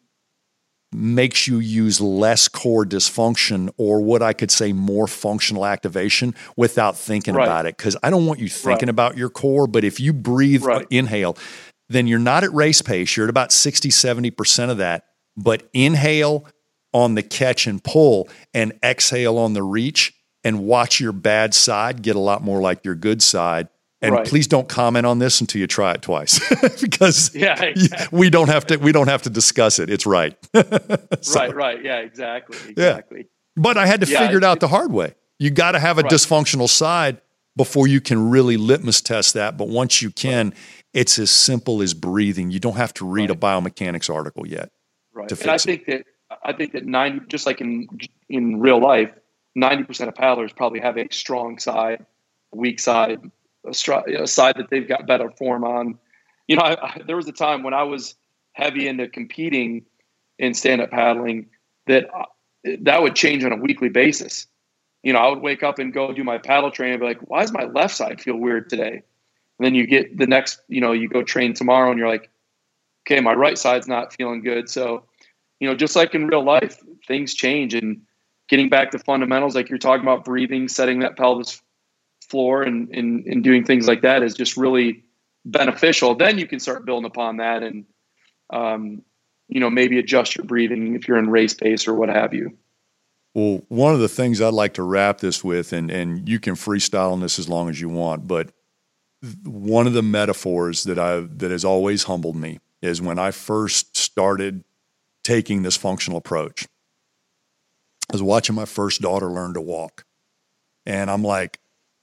makes you use less core dysfunction, or what I could say more functional activation, without thinking right. about it. Because I don't want you thinking right. about your core, but if you breathe, right. uh, inhale, then you're not at race pace. You're at about sixty, seventy percent of that. But inhale on the catch and pull and exhale on the reach, and watch your bad side get a lot more like your good side. And right. please don't comment on this until you try it twice, because yeah, exactly. we don't have to. We don't have to discuss it. It's right. so, right, right, yeah, exactly, exactly. Yeah. But I had to yeah, figure it out it, the hard way. You got to have a right. dysfunctional side before you can really litmus test that. But once you can, right. it's as simple as breathing. You don't have to read right. a biomechanics article yet. Right. To and I fix think it. that I think that ninety, just like in in real life, ninety percent of paddlers probably have a strong side, weak side. A, stri- a side that they've got better form on. You know, I, I, there was a time when I was heavy into competing in stand-up paddling that uh, that would change on a weekly basis. You know, I would wake up and go do my paddle training and be like, why does my left side feel weird today? And then you get the next, you know, you go train tomorrow and you're like, okay, my right side's not feeling good. So, you know, just like in real life, things change, and getting back to fundamentals, like you're talking about breathing, setting that pelvis floor and, and, and doing things like that is just really beneficial. Then you can start building upon that and, um, you know, maybe adjust your breathing if you're in race pace or what have you. Well, one of the things I'd like to wrap this with, and, and you can freestyle on this as long as you want, but one of the metaphors that I that has always humbled me is when I first started taking this functional approach. I was watching my first daughter learn to walk, and I'm like,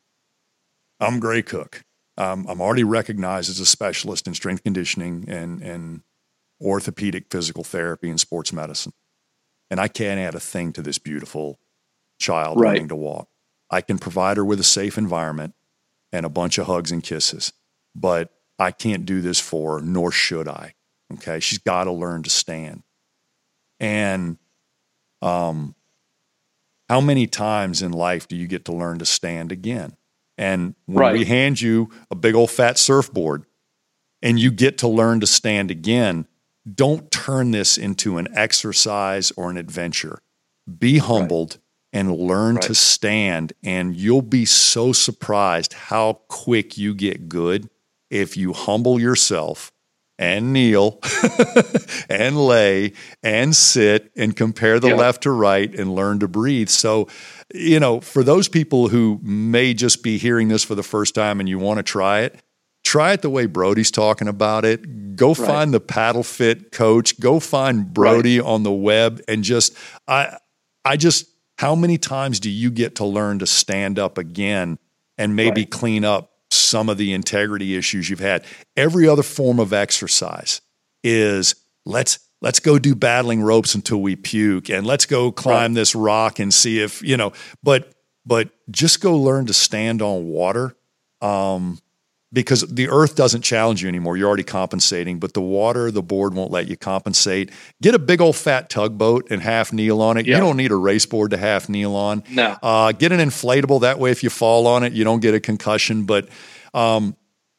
I'm Gray Cook. Um, I'm already recognized as a specialist in strength conditioning and, and orthopedic physical therapy and sports medicine. And I can't add a thing to this beautiful child right. learning to walk. I can provide her with a safe environment and a bunch of hugs and kisses, but I can't do this for her, nor should I. Okay. She's got to learn to stand. And, um, how many times in life do you get to learn to stand again? And when right. we hand you a big old fat surfboard and you get to learn to stand again, don't turn this into an exercise or an adventure. Be humbled right. and learn right. to stand, and you'll be so surprised how quick you get good if you humble yourself and kneel and lay and sit and compare the yeah. left to right and learn to breathe. So, you know, for those people who may just be hearing this for the first time and you want to try it, try it the way Brody's talking about it. Go right. find the Paddle Fit coach. Go find Brody right. on the web and just, I, I just, how many times do you get to learn to stand up again and maybe right. clean up some of the integrity issues you've had? Every other form of exercise is let's let's go do battling ropes until we puke, and let's go climb right. this rock and see if, you know, but but just go learn to stand on water, um, because the earth doesn't challenge you anymore. You're already compensating, but the water, the board won't let you compensate. Get a big old fat tugboat and half kneel on it. Yeah. You don't need a race board to half kneel on. No. Uh, get an inflatable. That way, if you fall on it, you don't get a concussion. But um,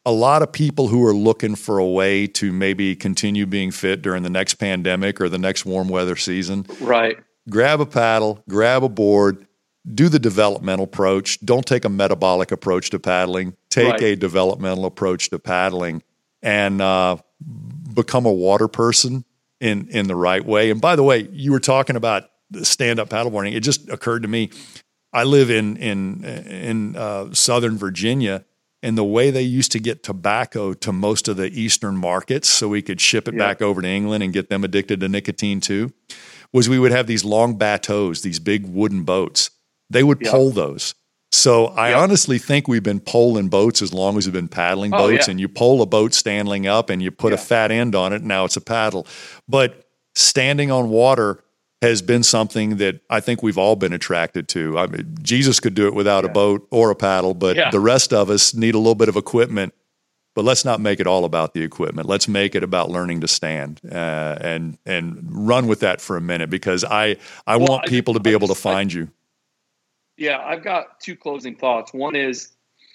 a lot of people who are looking for a way to maybe continue being fit during the next pandemic or the next warm weather season. Right. Grab a paddle, grab a board, do the developmental approach. Don't take a metabolic approach to paddling. Take Right. a developmental approach to paddling and uh, become a water person in, in the right way. And by the way, you were talking about stand-up paddleboarding. It just occurred to me, I live in, in, in uh, Southern Virginia, and the way they used to get tobacco to most of the Eastern markets so we could ship it Yeah. back over to England and get them addicted to nicotine too, was we would have these long bateaus, these big wooden boats. They would Yeah. pole those. So I Yeah. honestly think we've been poling boats as long as we've been paddling Oh, boats, yeah. and you pole a boat standing up and you put a Yeah. fat end on it, and now it's a paddle. But standing on water has been something that I think we've all been attracted to. I mean, Jesus could do it without a Yeah. boat or a paddle, but Yeah. the rest of us need a little bit of equipment. But let's not make it all about the equipment. Let's make it about learning to stand uh, and and run with that for a minute, because I I Well, want I- people to be I able to just- I- find you. Yeah, I've got two closing thoughts. One is,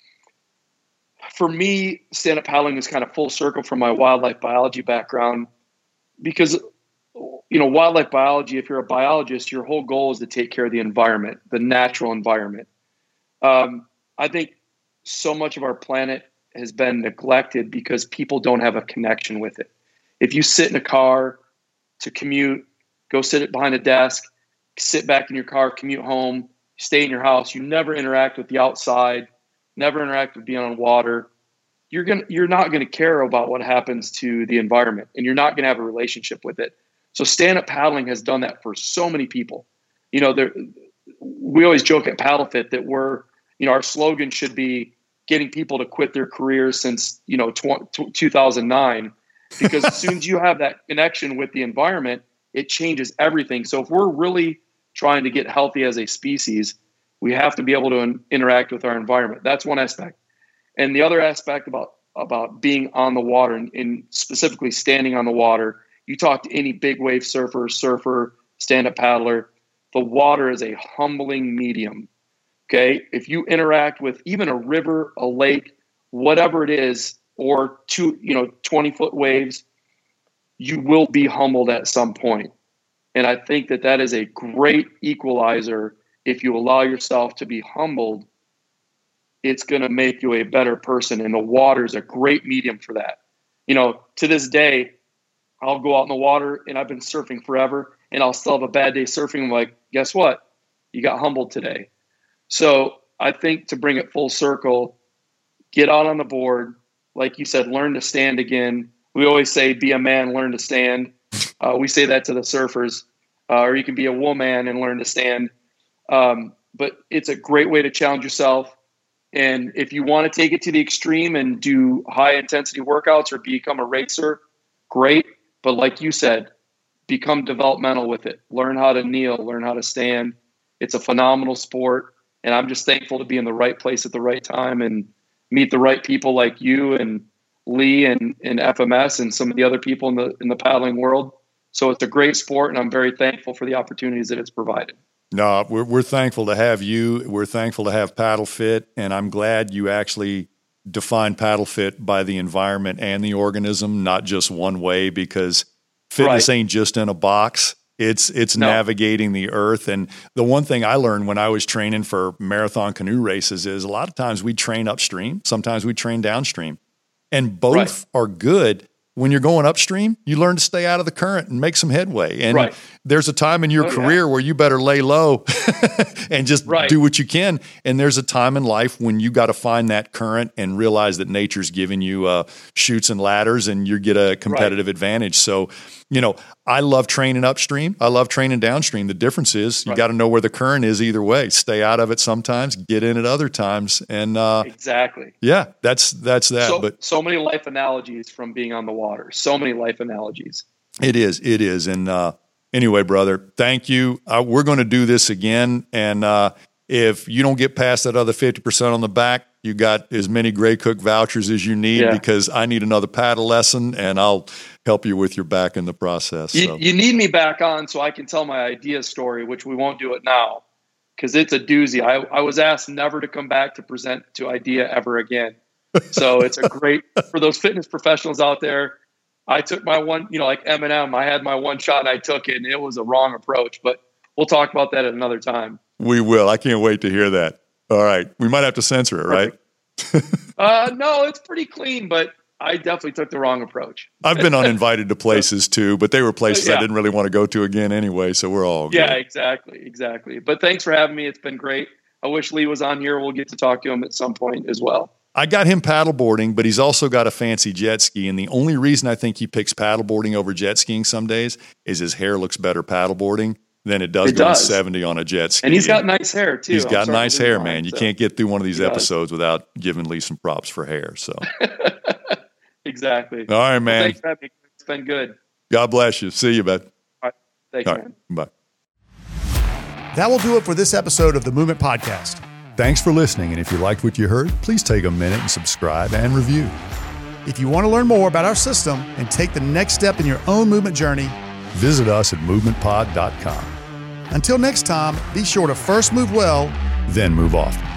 for me, stand-up paddling is kind of full circle from my wildlife biology background, because, you know, wildlife biology, if you're a biologist, your whole goal is to take care of the environment, the natural environment. Um, I think so much of our planet has been neglected because people don't have a connection with it. If you sit in a car to commute, go sit behind a desk, sit back in your car, commute home, stay in your house, you never interact with the outside, never interact with being on water, you're going to you're not going to care about what happens to the environment, and you're not going to have a relationship with it. So stand-up paddling has done that for so many people. You know, there, we always joke at PaddleFit that we're, you know, our slogan should be getting people to quit their careers since, you know, two thousand nine, because as soon as you have that connection with the environment, it changes everything. So if we're really trying to get healthy as a species, we have to be able to in, interact with our environment. That's one aspect. And the other aspect about, about being on the water, and, and specifically standing on the water, you talk to any big wave surfer, surfer, stand-up paddler, the water is a humbling medium. Okay. If you interact with even a river, a lake, whatever it is, or two, you know, twenty foot waves, you will be humbled at some point. And I think that that is a great equalizer. If you allow yourself to be humbled, it's going to make you a better person. And the water is a great medium for that. You know, to this day, I'll go out in the water, and I've been surfing forever, and I'll still have a bad day surfing. I'm like, guess what? You got humbled today. So I think, to bring it full circle, get out on the board. Like you said, learn to stand again. We always say, be a man, learn to stand. Uh, we say that to the surfers. Uh, or you can be a woman and learn to stand. Um, but it's a great way to challenge yourself. And if you want to take it to the extreme and do high intensity workouts or become a racer, great. But like you said, become developmental with it. Learn how to kneel, learn how to stand. It's a phenomenal sport. And I'm just thankful to be in the right place at the right time and meet the right people like you and Lee and, and F M S and some of the other people in the in the paddling world. So it's a great sport, and I'm very thankful for the opportunities that it's provided. No, we're we're thankful to have you. We're thankful to have PaddleFit, and I'm glad you actually define PaddleFit by the environment and the organism, not just one way, because fitness Right. ain't just in a box. It's it's No. navigating the earth. And the one thing I learned when I was training for marathon canoe races is a lot of times we train upstream, sometimes we train downstream. And both Right. are good. When you're going upstream, you learn to stay out of the current and make some headway. And Right. there's a time in your Oh, yeah. career where you better lay low and just Right. do what you can. And there's a time in life when you got to find that current and realize that nature's giving you uh, chutes and ladders, and you get a competitive advantage. So, you know, I love training upstream. I love training downstream. The difference is you Right. got to know where the current is either way. Stay out of it sometimes, get in it other times. And uh, Exactly. yeah, that's that's that. So, But so many life analogies from being on the water. So many life analogies. It is. It is. And uh, anyway, brother, thank you. Uh, we're going to do this again. And uh, if you don't get past that other fifty percent on the back, you got as many Gray Cook vouchers as you need, Yeah. because I need another paddle lesson, and I'll help you with your back in the process. You, So. you need me back on so I can tell my idea story, which we won't do it now because it's a doozy. I, I was asked never to come back to present to IDEA ever again. So it's a great, for those fitness professionals out there. I took my one, you know, like Eminem, I had my one shot and I took it, and it was a wrong approach, but we'll talk about that at another time. We will. I can't wait to hear that. All right. We might have to censor it, right? uh, no, it's pretty clean, but I definitely took the wrong approach. I've been uninvited to places too, but they were places yeah. I didn't really want to go to again anyway, so we're all good. Yeah, exactly, exactly. But thanks for having me. It's been great. I wish Lee was on here. We'll get to talk to him at some point as well. I got him paddleboarding, but he's also got a fancy jet ski, and the only reason I think he picks paddleboarding over jet skiing some days is his hair looks better paddleboarding than it does it going does. seventy on a jet ski. And he's got nice hair, too. He's got nice hair, man. Mine, you so. can't get through one of these he episodes does. without giving Lee some props for hair. So, exactly. All right, man. Well, thanks for having me. It's been good. God bless you. See you, bud. All right. Thanks, All man. Right. Bye. That will do it for this episode of the Movement Podcast. Thanks for listening, and if you liked what you heard, please take a minute and subscribe and review. If you want to learn more about our system and take the next step in your own movement journey, visit us at movement pod dot com. Until next time, be sure to first move well, then move often.